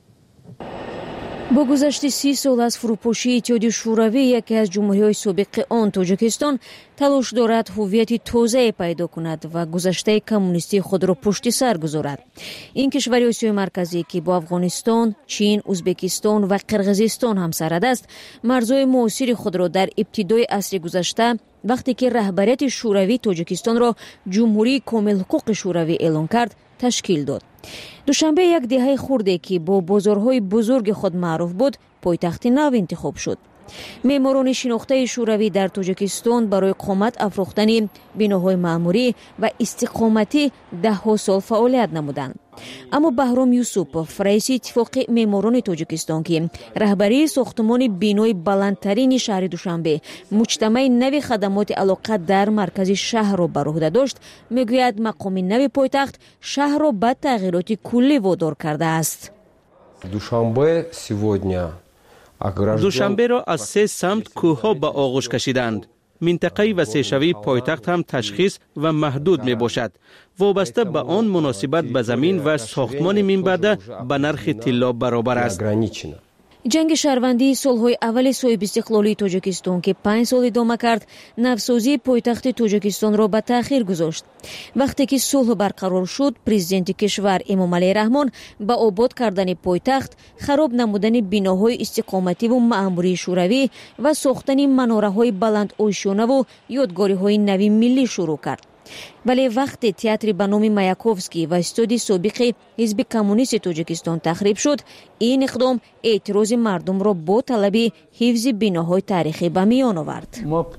با گذشت سی سال از فروپاشی اتحاد شوروی، یکی از جمهوری‌های سابق آن تاجیکستان تلاش دارد هویت تازه پیدا کند و گذشته کمونیستی خود را پشت سر گذارد. این کشور آسیای مرکزی که با افغانستان، چین، ازبکستان و قرقیزستان همسرد است، مرزهای معاصر خود را در ابتدای عصر گذشته وقتی که رهبریت شوروی تاجیکستان را جمهوری کامل حقوق شوروی اعلان کرد تشکیل داد. دوشنبه یک دهه خورده که با بازارهای بزرگ خود معروف بود، پایتخت نو انتخاب شد. معماران شناخته شوروی در تاجیکستان برای اقامت افروختن بناهای معماری و استقامتی ده ها سال فعالیت نمودند. اما بهرام یوسوپوف، رئیس اتفاق معماران تاجیکستان که رهبری ساختمان بنای بلندترین شهر دوشنبه مجتمع نو خدمات علاقه در مرکز شهر را بر عهده داشت، میگوید مقام نو پایتخت شهر را به تغییرات کلی وادار کرده است. دوشنبه سیودنیا دوشنبه را از سه سمت کوه‌ها به آغوش کشیدند. منطقه وسیع پایتخت هم تشخیص و محدود می باشد. وابسته به آن مناسبت به زمین و ساختمان منبعده به نرخ طلا برابر است. ҷанги шаҳрвандии солҳои аввали соҳиби истиқлолии тоҷикистон ки панҷ сол идома кард, навсозии пойтахти тоҷикистонро ба таъхир гузошт. вақте ки сулҳ барқарор шуд, президенти кишвар эмомалӣ раҳмон ба обод кардани пойтахт, хароб намудани биноҳои истиқомативу маъмурии шӯравӣ ва сохтани манораҳои баландошёнаву ёдгориҳои нави миллӣ шурӯъ кард. вале вақте театри ба номи Маяковский ва студии собиқи ҳизби коммунисти Тоҷикистон тахриб шуд, ин иқдом эътирози мардумро бо талаби ҳифзи биноҳои таърихӣ ба миён овард.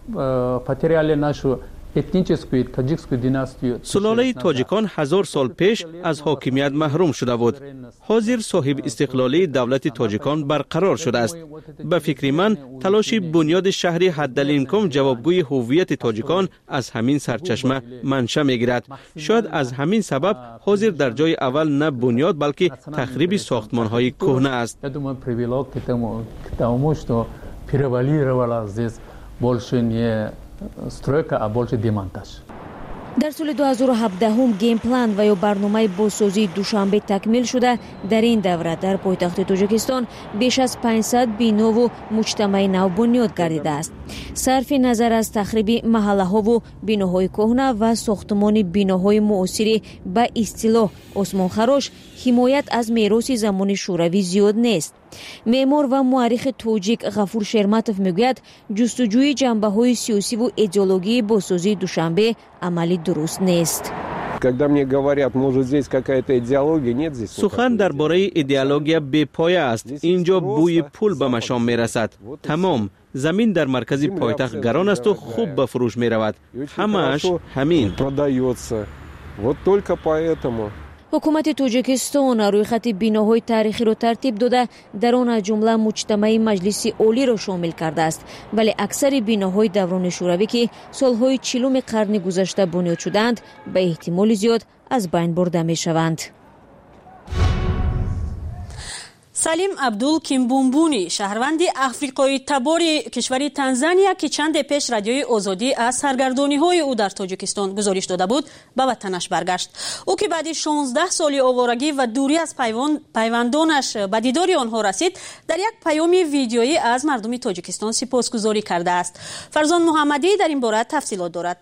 سلاله تاجیکان هزار سال پیش از حاکمیت محروم شده بود. حاضر صاحب استقلالی دولت تاجیکان برقرار شده است. به فکر من تلاش بنیاد شهری حدالامکان جوابگوی هویت تاجیکان از همین سرچشمه منشأ میگیرد. شاید از همین سبب حاضر در جای اول نه بنیاد بلکه تخریب ساختمان های کهنه است. стройка, а больше демонтаж. дар соли ду ҳазору ҳабдаҳум геймплан ва ё барномаи бозсозии душанбе такмил шуда, дар ин давра дар пойтахти Тоҷикистон беш аз панҷсад бинову муҷтамаи нав бунёд гардидааст. сарфи назар аз тахриби маҳаллаҳову биноҳои кӯҳна ва сохтмони биноҳои муосири ба истилоҳ осмонхарош, ҳимоят аз мероси замони шӯравӣ зиёд нест. меъмор ва муаррихи тоҷик Ғафур Шерматов мегӯяд, ҷустуҷӯи ҷанбаҳои сиёсиву идеологии бозсозии душанбе амали дуруст нест. Когда мне говорят, может здесь какая-то идеология, нет здесь. سخن درباره ایدئولوژی بی‌پایه است. اینجا بوی پول به مشام میرسد. تمام زمین در مرکز پایتخت گران است و خوب به فروش میرود. همه‌اش همین. Продается. Вот только поэтому. ҳукумати Тоҷикистон рӯйхати биноҳои таърихиро тартиб дода, дар он аз ҷумла муҷтамаи маҷлиси олиро шомил кардааст, вале аксари биноҳои даврони шӯравӣ ки солҳои чилуми қарни гузашта бунёд шудаанд, ба эҳтимоли зиёд аз байн бурда мешаванд. салим абдул кимбумбуни шаҳрванди африқои табори кишвари Танзания ки чанде пеш радиои озодӣ аз саргардониҳои ӯ дар Тоҷикистон гузориш дода буд, ба ватанаш баргашт. ӯ ки баъди шонздаҳ соли оварагӣ ва дурӣ аз пайвандонаш ба дидори онҳо расид, дар як паёми видеоӣ аз мардуми Тоҷикистон сипосгузорӣ кардааст. Фарзон Муҳаммадӣ дар ин бора тафсилот дорад.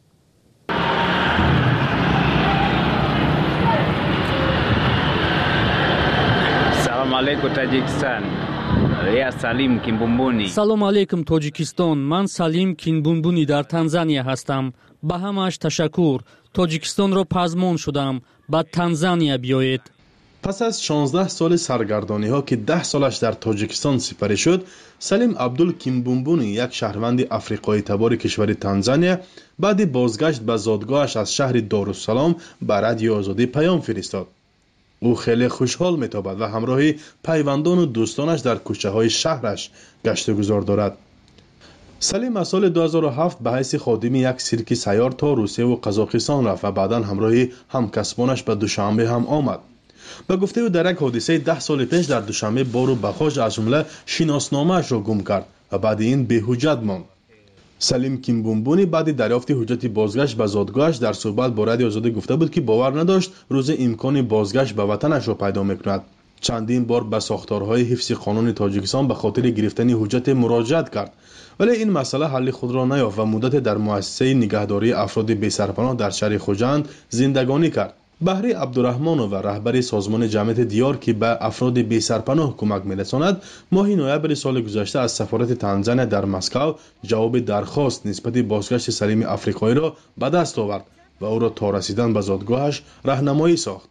салом алейкум Тоҷикистон. ман Салим Кинбунбуни дар Танзания ҳастам. ба ҳамааш ташаккур. Тоҷикистонро пазмон шудам. ба Танзания биёед. پس از شانزده سال سرگردانی ها که ده سالش در تاجیکستان سپری شد، سلیم عبدول کیمبومبونی، یک شهروند افریقایی تبار کشور تانزانیا، بعد بازگشت به زادگاهش از شهر دارالسلام به رادیو آزادی پیام فرستاد. او خیلی خوشحال میتابد و همراه پیوندان و دوستانش در کوچه های شهرش گشت و گذار دارد. سلیم از سال دو هزار و هفت به حیث خادم یک سیرک سیار تا روسیه و قزاقستان رفت و بعدا همراه همکسبانش به دوشنبه هم آمد. به گفته او در یک حادثه ده سال پیش در دوشنبه بار و بخاش از جمله شناسنامه‌اش را گم کرد و بعد این به حجت ماند. سلیم کیمبومبونی بعد دریافت حجت بازگشت به زادگاهش در صحبت با رادیو آزادی گفته بود که باور نداشت روز امکان بازگشت به وطنش را پیدا میکند. چندین بار به ساختارهای حفظ قانون تاجیکستان به خاطر گرفتن حجت مراجعت کرد، ولی این مسئله حل خود را نیافت و مدت در مؤسسه نگهداری افراد بی‌سرپناه در شهر خوجند زندگانی کرد. بهری عبدالرحمن و رهبر سازمان جمعیت دیار که به افراد بی‌سرپناه کمک می‌رساند، ماه نوامبر سال گذشته از سفارت تانزانیا در مسکو جواب درخواست نسبت بازگشت سلیم افریقایی را به دست آورد و او را تا رسیدن به زادگاهش راهنمایی ساخت.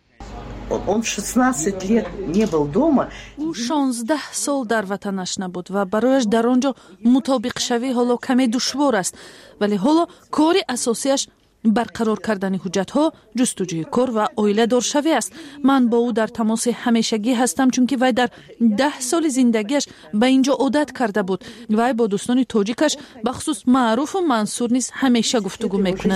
او شانزده سال در وطنش نبود و برایش در آنجا مطابق شوی حالا کمی دشوار است، ولی حالا کار اساسیش برقرار کردن حجت‌ها، جستجوی کار و عائله دار شوی است. من با او در تماس همیشگی هستم چون که وی در ده سال زندگیش به اینجا عادت کرده بود. وی با دوستان تاجیکش بخصوص معروف و منصور نیز همیشه گفتگو میکند.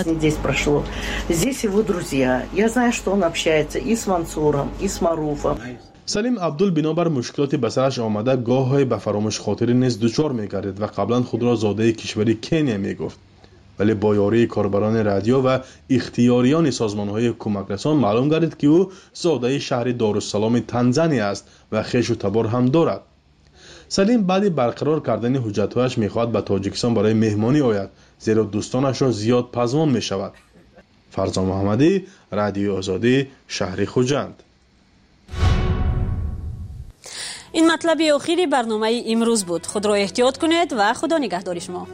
سلیم عبدل بنابر مشکلاتی به سرش آمده گاهی به فراموش خاطری نیز دچار می‌گردید و قبلا خود را زاده کشوری کنیا میگفت، ولی با یاری کاربران رادیو و اختیاریان سازمان‌های کمک رسان معلوم گردید که او زاده شهر دارالسلام تنزانیا است و خویش و تبار هم دارد. سلیم بعد برقرار کردن حجت‌هایش می‌خواهد به تاجیکستان برای مهمانی آید، زیرا دوستانش را زیاد پزمان می‌شود. فرزان محمدی، رادیو آزادی، شهر خوجند. این مطلب آخری برنامه امروز بود. خود را احتیاط کنید و خدا نگهدار شما.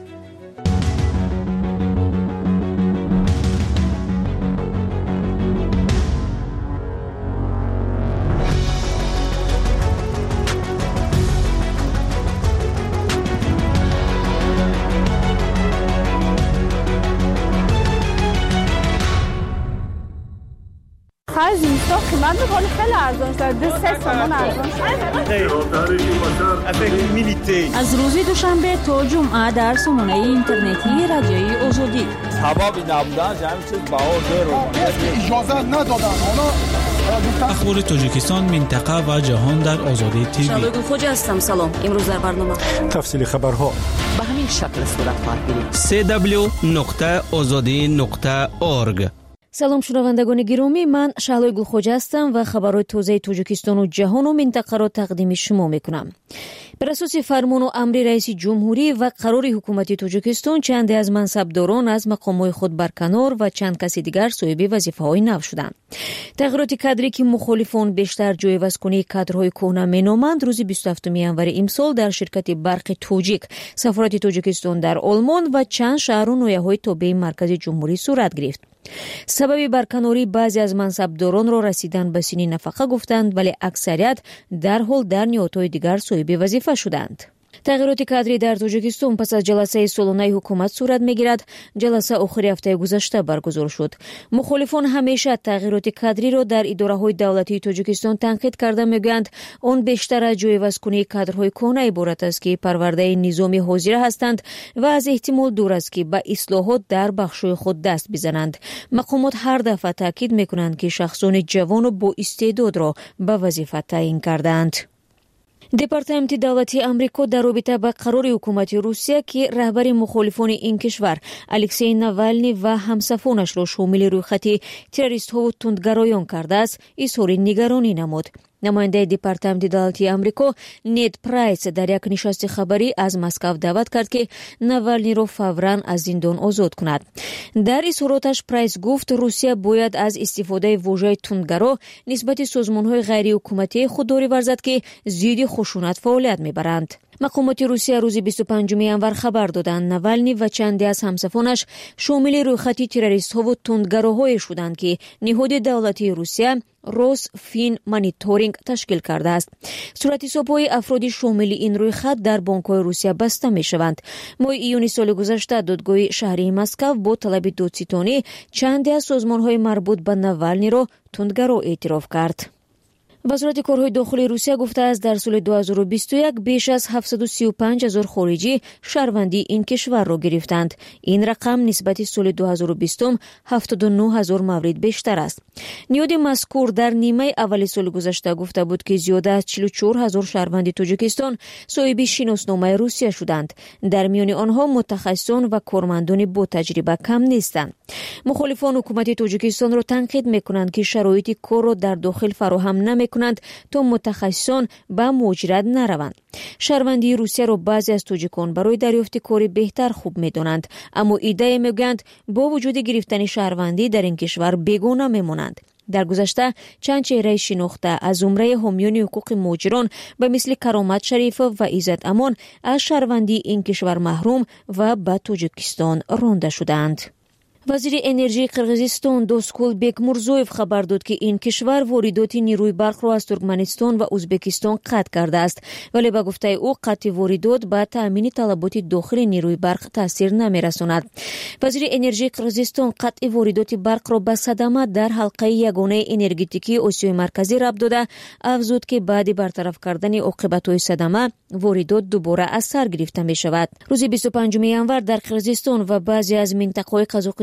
از اینستا قیمت میکنه خیلی ارزان شد. دو سه تومن ارزان شد. از روز دوشنبه تا جمعه در سامانه اینترنتی رادیوی آزادی. حبابی نبودن جمعی چیز بهار دارو. اجازه ندادن. اخبار تاجیکستان، منطقه و جهان در آزادی تیوی. شالوی گلخوجه هستم. سلام. امروز در برنامه تفصیل خبرها به همین شکل صورت خواهد گرفت. سی دبلیو نقطه آزادی نقطه اورگ. سلام شنوندگان گرامی، من شهلوی گلخوجه هستم و خبرهای تازه تاجیکستان و جهان و منطقه را تقدیم شما میکنم. بر اساس فرمان و امر رئیس جمهوری و قرار حکومت تاجیکستان چند از منصبداران از مقامهای خود برکنار و چند کسی دیگر صاحب وظیفه‌های نو شدند. تغییرات کادری که مخالفان بیشتر جایگزینی کادرهای کهنه مینامند روز بیست و هفتم ژانویه امسال در شرکت برق توجیک، سفارت تاجیکستان در آلمان و چند شهر و ناحیه‌های تابع مرکز جمهوری صورت گرفت. سبب برکناری بعضی از منصبداران را رسیدن به سن نفقه گفتند، ولی اکثریت در حال در نهادهای دیگر صاحب وظیفه شدند. تغییرات کادری در تاجیکستان پس از جلسه سالانه حکومت صورت میگیرد. جلسه آخر هفته گذشته برگزار شد. مخالفان همیشه تغییرات کادری را در اداره‌های دولتی تاجیکستان تنقید کرده میگویند آن بیشتر از جایگزینی کادرهای کهنه عبارت است که پرورده نظام حاضر هستند و از احتمال دور است که به اصلاحات در بخش‌های خود دست بزنند. مقامات هر دفعه تاکید میکنند که شخصان جوان و با استعداد را به وظیفه تعیین کردند. دپارتمنت دولتی آمریکا در رابطه با قرار حکومت روسیه که رهبر مخالفان این کشور الکسی ناوالنی و همسفانش را شامل رویخط تروریست‌ها و تندگرایان کرده است، اظهار نگرانی نمود. نماینده دپارتمنت دولتی آمریکا نید پرایس در یک نشست خبری از مسکو دعوت کرد که ناوالنی را فوراً از زندان آزاد کند. در اظهاراتش پرایس گفت روسیه باید از استفاده واژه تندگرا نسبت سازمان‌های غیر حکومتی خودداری ورزد که ضد خشونت فعالیت می‌برند. مقامات روسیه روز بیست و پنجم ژانویه خبر دادند ناوالنی و چندی از همسفانش شامل رویخط تروریست‌ها و تندگراهای شدند که نهاد دولتی روسیه روس فین مانیتورینگ تشکیل کرده است. صورت حساب‌های افرادی شامل این رویخط در بانک‌های روسیه بسته می‌شوند. ماه ایون سال گذشته دادگاه شهری مسکو با طلب دادستانی چندی از سازمان‌های مربوط به ناوالنی را تندگرا اعتراف کرد. وزارت کارهای داخلی روسیه گفته است در سال دو هزار و بیست و یک بیش از هفتصد و سی و پنج هزار خارجی شهروندی این کشور را گرفتند. این رقم نسبت سال دو هزار و بیست هفتاد و نه هزار مورد بیشتر است. نهاد مذکور در نیمه اول سال گذشته گفته بود که زیاده از چهل و چهار هزار شهروند تاجیکستان صاحب شناسنامه روسیه شدند. در میان آنها متخصصان و کارمندان با تجربه کم نیستند. مخالفان حکومت تاجیکستان را تنقید می‌کنند که شرایط کار را در داخل فراهم نمی کنند تا متخصصان به مهاجرت نروند. شهروندی روسیه را بعضی از تاجیکان برای دریافت کاری بهتر خوب می‌دانند، اما ایده میگویند با وجود گرفتن شهروندی در این کشور بیگانه میمانند. در گذشته چند چهره شناخته از زمره حامیان حقوق مهاجران به مثل کرامت شریف و عزت امان از شهروندی این کشور محروم و به تاجیکستان رانده شدند. وزیر انرژی قرغیزستان دوسکول بیک مرزویف خبر داد که این کشور واردات نیروی برق را از ترکمنستان و ازبکستان قطع کرده است، ولی به گفته او قطع واردات به تامین طلبات داخل نیروی برق تاثیر نمی‌رساند. وزیر انرژی قرغیزستان قطع واردات برق را به صدمه در حلقه یگانه انرژتیکی آسیای مرکزی ربط داده، افزود که بعد برطرف کردن عاقبت‌های صدمه واردات دوباره از سر گرفته می‌شود. روز بیست و پنجم ژانویه در قرغیزستان و بعضی از مناطق قزاقستان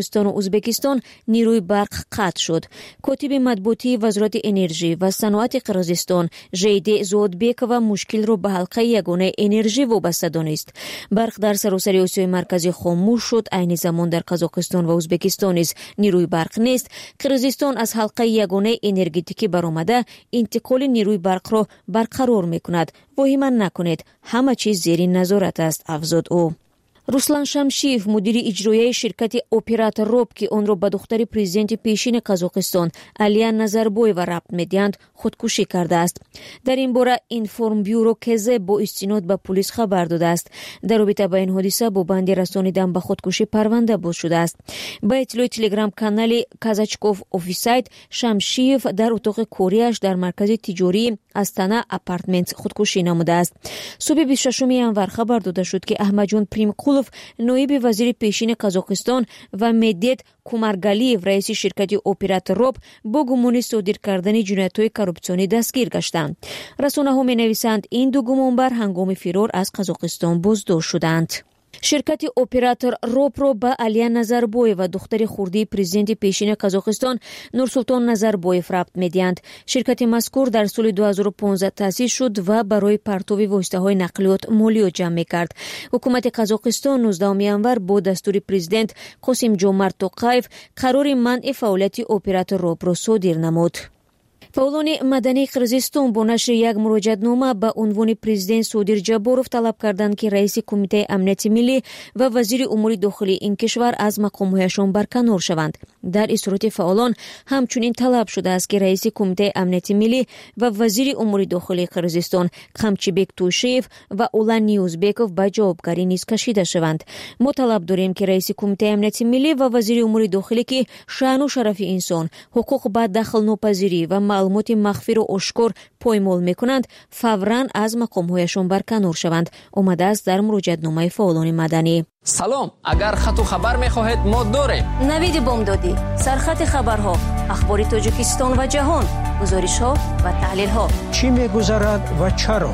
تاجیکستان و ازبکستان نیروی برق قطع شد. کاتب مطبوعاتی وزارت انرژی و صنعت قرقیزستان ژیدی زودبکووا مشکل رو به حلقه یگانه انرژی وابسته دانست. برق در سراسر آسیای مرکزی خاموش شد. عین زمان در قزاقستان و ازبکستان نیز نیروی برق نیست. قرقیزستان از حلقه یگانه انرژتیکی برآمده انتقال نیروی برق را برقرار میکند. وهمه نکنید، همه چیز زیر نظارت است، افزود او. روسلان شمشیف مدیر اجرایی شرکت اپراتور روب که آن را به دختر پرزیدنت پیشین قزاقستان علیا نظربویوا ربط می‌دهند خودکشی کرده است. در این باره اینفورم بیورو کزه با استناد به پلیس خبر داده است. در رابطه با این حادثه با بند رسانیدن به خودکشی پرونده باز شده است. با اطلاع تلگرام کانال کازاچکوف آفیسایت شمشیف در اتاق کوریاش در مرکز تجاری استانا آپارتمنت خودکشی نموده است. صبح بیست و ششم ژانویه خبر داده شد که احمدجان پریمقولوف نایب وزیر پیشین قزاقستان و مدت کومارگالیف رئیس شرکت اپراتور روب با گمان صادر کردن جنایت‌های کورپسیونی دستگیر گشتند. رسانه‌ها می‌نویسند این دو گمانبر هنگام فرار از قزاقستان بازداشت شدند. شرکت اپراتور روب رو با علیا نظربویوا و دختر خردی پرزیدنت پیشین قزاقستان نورسلطان نظربویف ربط می‌دهند. شرکت مذکور در سال دو هزار و پانزده تأسیس شد و برای پرتو واسطه‌های نقلیات مالیات جمع می‌کرد. حکومت قزاقستان نوزدهم ژانویه با دستور پرزیدنت قاسم جومارت توقایف قرار منع فعالیت اپراتور روب را صادر نمود. فعالان مدنی قرقیزستان با نشر یک مراجعه‌نامه به عنوان پرزیدنت صادر جباروف طلب کردند که رئیس کمیته امنیت ملی و وزیر امور داخلی این کشور از مقام‌هایشان برکنار شوند. در این صورت فعالان همچنین طلب شده است که رئیس کمیته امنیت ملی و وزیر امور داخلی قرقیزستان قمچیبک توشیف و اولان نیوزبکوف به جوابگاری نیز کشیده شوند. ما طلب داریم که رئیس کمیته امنیت ملی و وزیر امور داخلی که شأن و شرف انسان، حقوق به دخل ناپذیری و معلومات مخفی را آشکار پایمال میکنند فوراً از مقام‌هایشان برکنار شوند. آمده است در مراجعه‌نامه فعالان مدنی. سلام، اگر خط و خبر میخواهید ما داریم. نوید بامدادی، سرخط خبرها، اخبار تاجیکستان و جهان، گزارش‌ها و تحلیل‌ها. چی میگذرد و چرا؟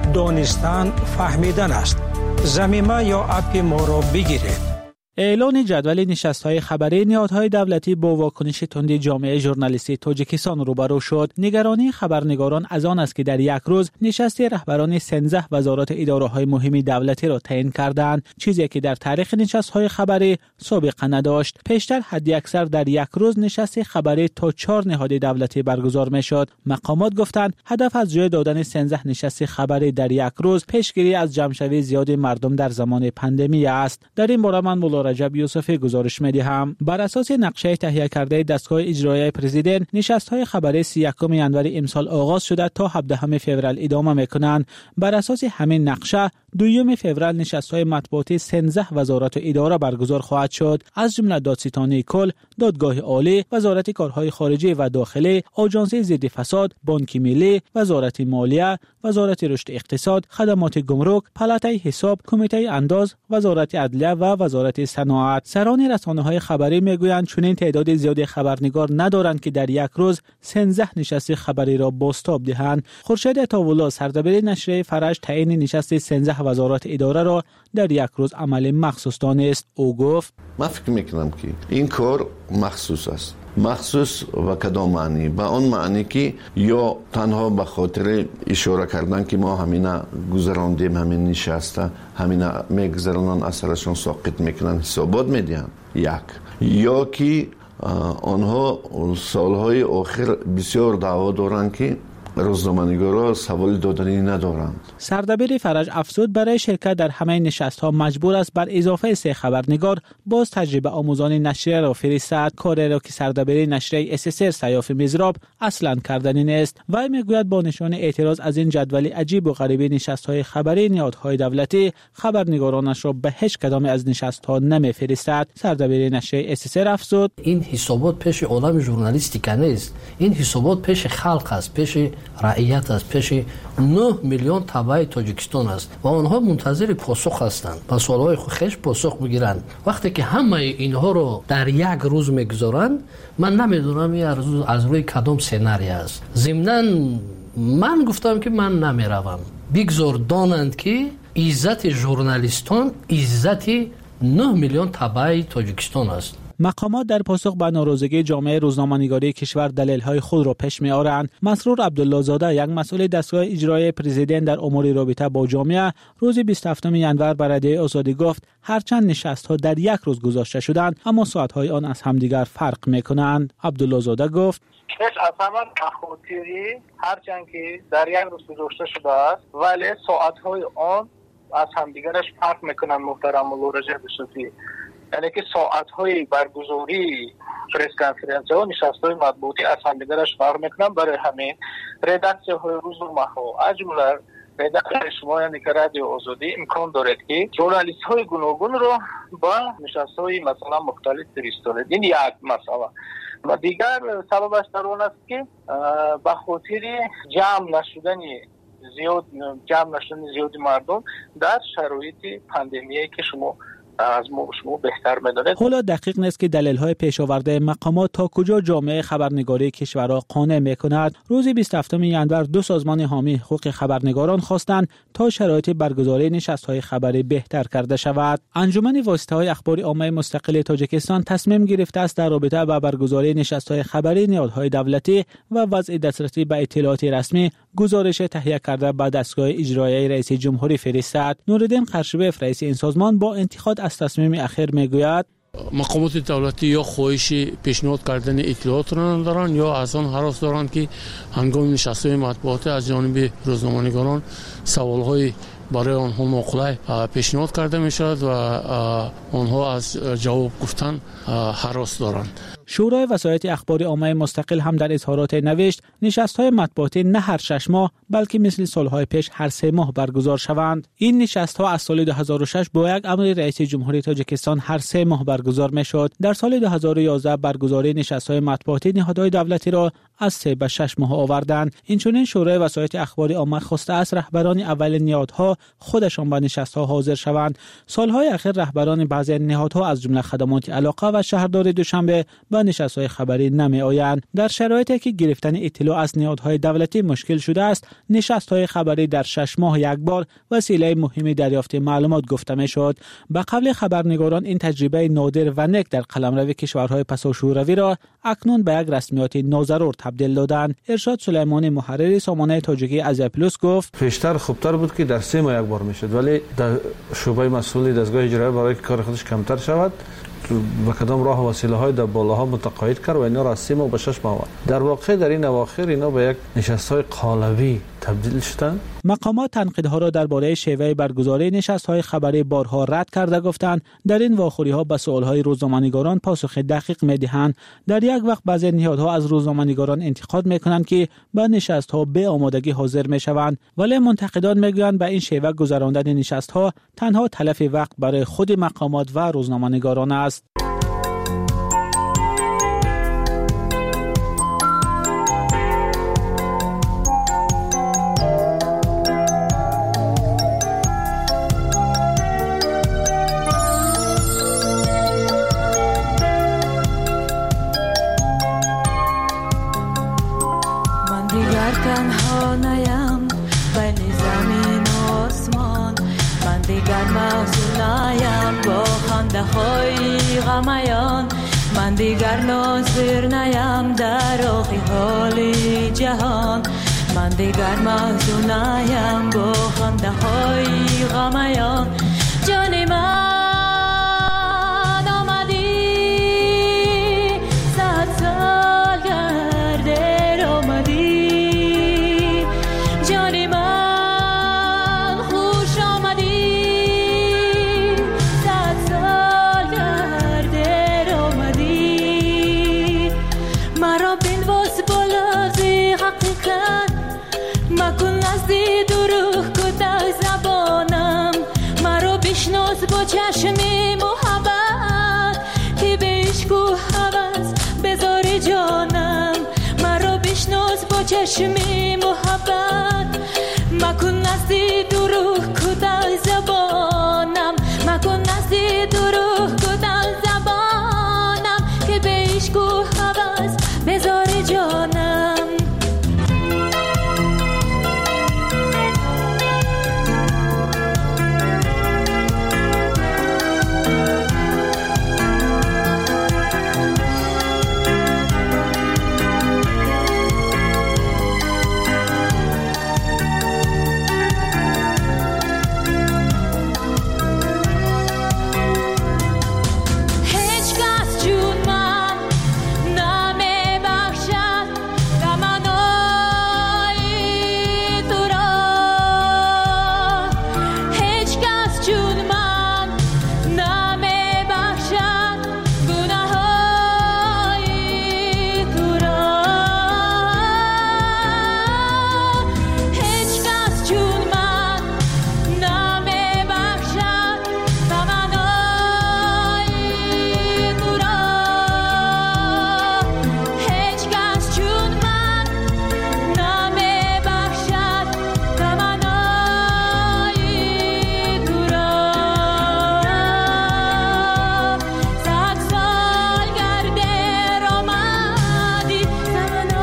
دانستن فهمیدن است. ضمیمه یا اپ ما را بگیرید. اعلان جدول نشست‌های خبری نهادهای دولتی با واکنش تند جامعه ژورنالیستی تاجیکستان روبرو شد. نگرانی خبرنگاران از آن است که در یک روز نشست رهبران سیزده وزارت اداره‌های مهم دولتی را تعیین کردند، چیزی که در تاریخ نشست‌های خبری سابقه نداشت. پیشتر حداکثر در یک روز نشست خبری تا چهار نهاد دولتی برگزار می‌شد. مقامات گفتند هدف از جای دادن سیزده نشست خبری در یک روز پیشگیری از جمع‌شوی زیاد مردم در زمان پاندمی است. در این باره من رجب یوسفی گزارش می‌دهم. بر اساس نقشه تهیه کرده دستگاه اجرایی پرزیدنت نشست‌های خبری سی و یکم ژانویه امسال آغاز شده تا هفدهم فوریه ادامه می‌کنند. بر اساس همین نقشه دوم فوریه نشست‌های مطبوعاتی سیزده وزارت و اداره برگزار خواهد شد، از جمله دادستانی کل، دادگاه عالی، وزارت کارهای خارجی و داخلی، آژانس ضد فساد، بانک ملی، وزارت مالیه، وزارت رشد اقتصاد، خدمات گمرک، پالاتای حساب، کمیته انداز، وزارت عدلیه و وزارت صنعت. سران رسانه‌های خبری میگویند چنین تعداد زیاد خبرنگار ندارند که در یک روز سیزده نشست خبری را بازتاب دهند. خورشید عطاالله سردبیر نشریه فرج تعیین نشست سیزده وزارت اداره را در یک روز عمل مخصوص دانست. او گفت: من فکر میکنم که این کار مخصوص است. مخصوص و کدام معنی؟ به اون معنی که یا تنها به خاطر اشاره کردن که ما همینا گذراندیم، همین نشسته همینا میگذرانن، اثرشون ساقط میکنن، حسابات میدین، یک یا که آنها سالهای آخر بسیار دعوا دارن که روزنامه‌نگارا سوال دادنی ندارند. سردبیر فرج افزود برای شرکت در همه نشست‌ها مجبور است بر اضافه سه خبرنگار باز تجربه آموزان نشریه را فرستد، کاری را که سردبیر نشریه اس اس ار سیاف میزراب اصلاً کردنی نیست. وی میگوید با نشان اعتراض از این جدول عجیب و غریب نشست‌های خبری نهادهای دولتی خبرنگارانش را به هیچ کدام از نشست‌ها نمیفرستد. سردبیر نشریه اس اس ار افزود: این حسابات پیش عالم ژورنالیستیک نیست، این حسابات پیش خلق است، پیش رعیت است، پیش نه میلیون تبع تاجیکستان است و آنها منتظر پاسخ هستند. با سوالهای خودش پاسخ میگیرند. وقتی که همه اینها رو در یک روز میگذارند، من نمیدونم این روز از روی کدام سناریو است. ضمناً من گفتم که من نمیروم. بگذار دانند که عزت ژورنالیستان عزت نه میلیون تبع تاجیکستان است. مقامات در پاسخ به ناراضگی جامعه روزنامه‌نگاری کشور دلایل‌های خود را پیش می‌آورند. مسرور عبدالله زاده، یک مسئول دستگاه اجرایی پرزیدنت در امور رابطه با جامعه، روز بیست و هفتم ژانویه بر رادیو آزادی گفت هرچند نشست‌ها در یک روز گذاشته شدند اما ساعت‌های آن از همدیگر فرق می‌کنند. عبدالله زاده گفت هیچ اصلا تخاطری هرچند که در یک روز گذاشته شده است ولی ساعت‌های آن از همدیگرش فرق میکنن محترم ملورجه بشوفی، یعنی که ساعت‌های برگزاری پرس کنفرانس ها و نشست‌های مطبوعاتی از همدیگرش فرق میکنن. برای همین ردکسیون های روزنامه ها از جمله ردکسیون شما یعنی که رادیو آزادی امکان دارد که ژورنالیست های گوناگون رو با نشست‌های مثلا مختلف فرستاند. این یک مسئله. و دیگر سببش در آن است که به خاطر جمع نشدن زیاد جمع نشدن زیاد مردم در شرایط پاندمیایی که شما از ما شما بهتر می‌دانید. حالا دقیق نیست که دلایل‌های پیش آورده مقامات تا کجا جامعه خبرنگاری کشور را قانع می‌کند. روز بیست و هفتم ژانویه دو سازمان حامی حقوق خبرنگاران خواستند تا شرایط برگزاری نشست‌های خبری بهتر کرده شود. انجمن واسطه‌های اخباری عامه مستقل تاجیکستان تصمیم گرفته است در رابطه با برگزاری نشست‌های خبری نهادهای دولتی و وضع دسترسی به اطلاعات رسمی گزارش تهیه کرده به دستگاه اجرایی رئیس جمهوری فرستاد. نورالدین قرشبیف رئیس این سازمان با انتقاد از تصمیم اخیر میگوید مقامات دولتی یا خواهش پیشنهاد کردن اطلاعات را دارند یا از آن هراس دارند که هنگام نشست‌های مطبوعاتی از جانب روزنامه‌نگاران سوال‌های برای آنها مقاله پیشنهاد کرده می شود و آنها از جواب گفتن هراس دارند. شورای وسایط اخباری عامه مستقل هم در اظهارات نوشت نشست‌های مطبوعاتی نه هر شش ماه بلکه مثل سال‌های پیش هر سه ماه برگزار شوند. این نشست‌ها از سال دو هزار و شش با یک امر رئیس جمهوری تاجیکستان هر سه ماه برگزار می‌شد. در سال دو هزار و یازده برگزاری نشست‌های مطبوعاتی نهادهای دولتی را از سه به شش ماه آوردند. اینچنین شورای وسایط اخباری عامه خواسته است رهبران اول نهادها خودشان به نشست‌ها حاضر شوند. سال‌های اخیر رهبران بعضی نهادها از جمله خدمات علاقه و شهرداری دوشنبه به نشست‌های خبری نمی‌آیند. در شرایطی که گرفتن اطلاع از نهادهای دولتی مشکل شده است، نشست‌های خبری در شش ماه یک بار وسیله مهمی دریافت معلومات گفته می‌شد. به قول خبرنگاران این تجربه نادر و نک در قلمرو کشورهای پساشوروی را اکنون به یک رسمیات ناضرور تبدیل دادند. ارشاد سلیمانی محرر سامانه تاجیکی از پلوس گفت پیشتر خوبتر بود که در سه ماه یک بار میشد ولی در شعبه مسئول دستگاه اجرایی برای کار خودش کمتر شود و کدام راه و وسیله های در بالاها متقاعد کرد و اینا را از سه ماه به شش ماه. در واقع در این اواخر اینا به یک نشست‌های قالبی تبدیل شدند. مقامات تنقیدها را درباره شیوه برگزاری نشست‌های خبری بارها رد کرده گفتند در این واخوری‌ها به سوال‌های روزنامه‌نگاران پاسخ دقیق می‌دهند. در یک وقت بعضی نهادها از روزنامه‌نگاران انتقاد می‌کنند که به نشست‌ها به آمادگی حاضر می‌شوند ولی منتقدان می‌گویند به این شیوه گذراندن نشست‌ها تنها تلف وقت برای خود مقامات و روزنامه‌نگاران است. تنها نیم بین زمین و آسمان، من دیگر محزون نیم با خنده های غمیان، من دیگر ناظر نیم در آخی حال جهان، من دیگر محزون نیم با خنده های غمیان. جان من با چشمی محبت که به عشق و هوس بذار جانم، مرا بشناس با چشمی محبت، مکن نزدی دروغ کدن زبانم، مکن نزدی دروغ کدن زبانم که به عشق و هوس بذار جانم.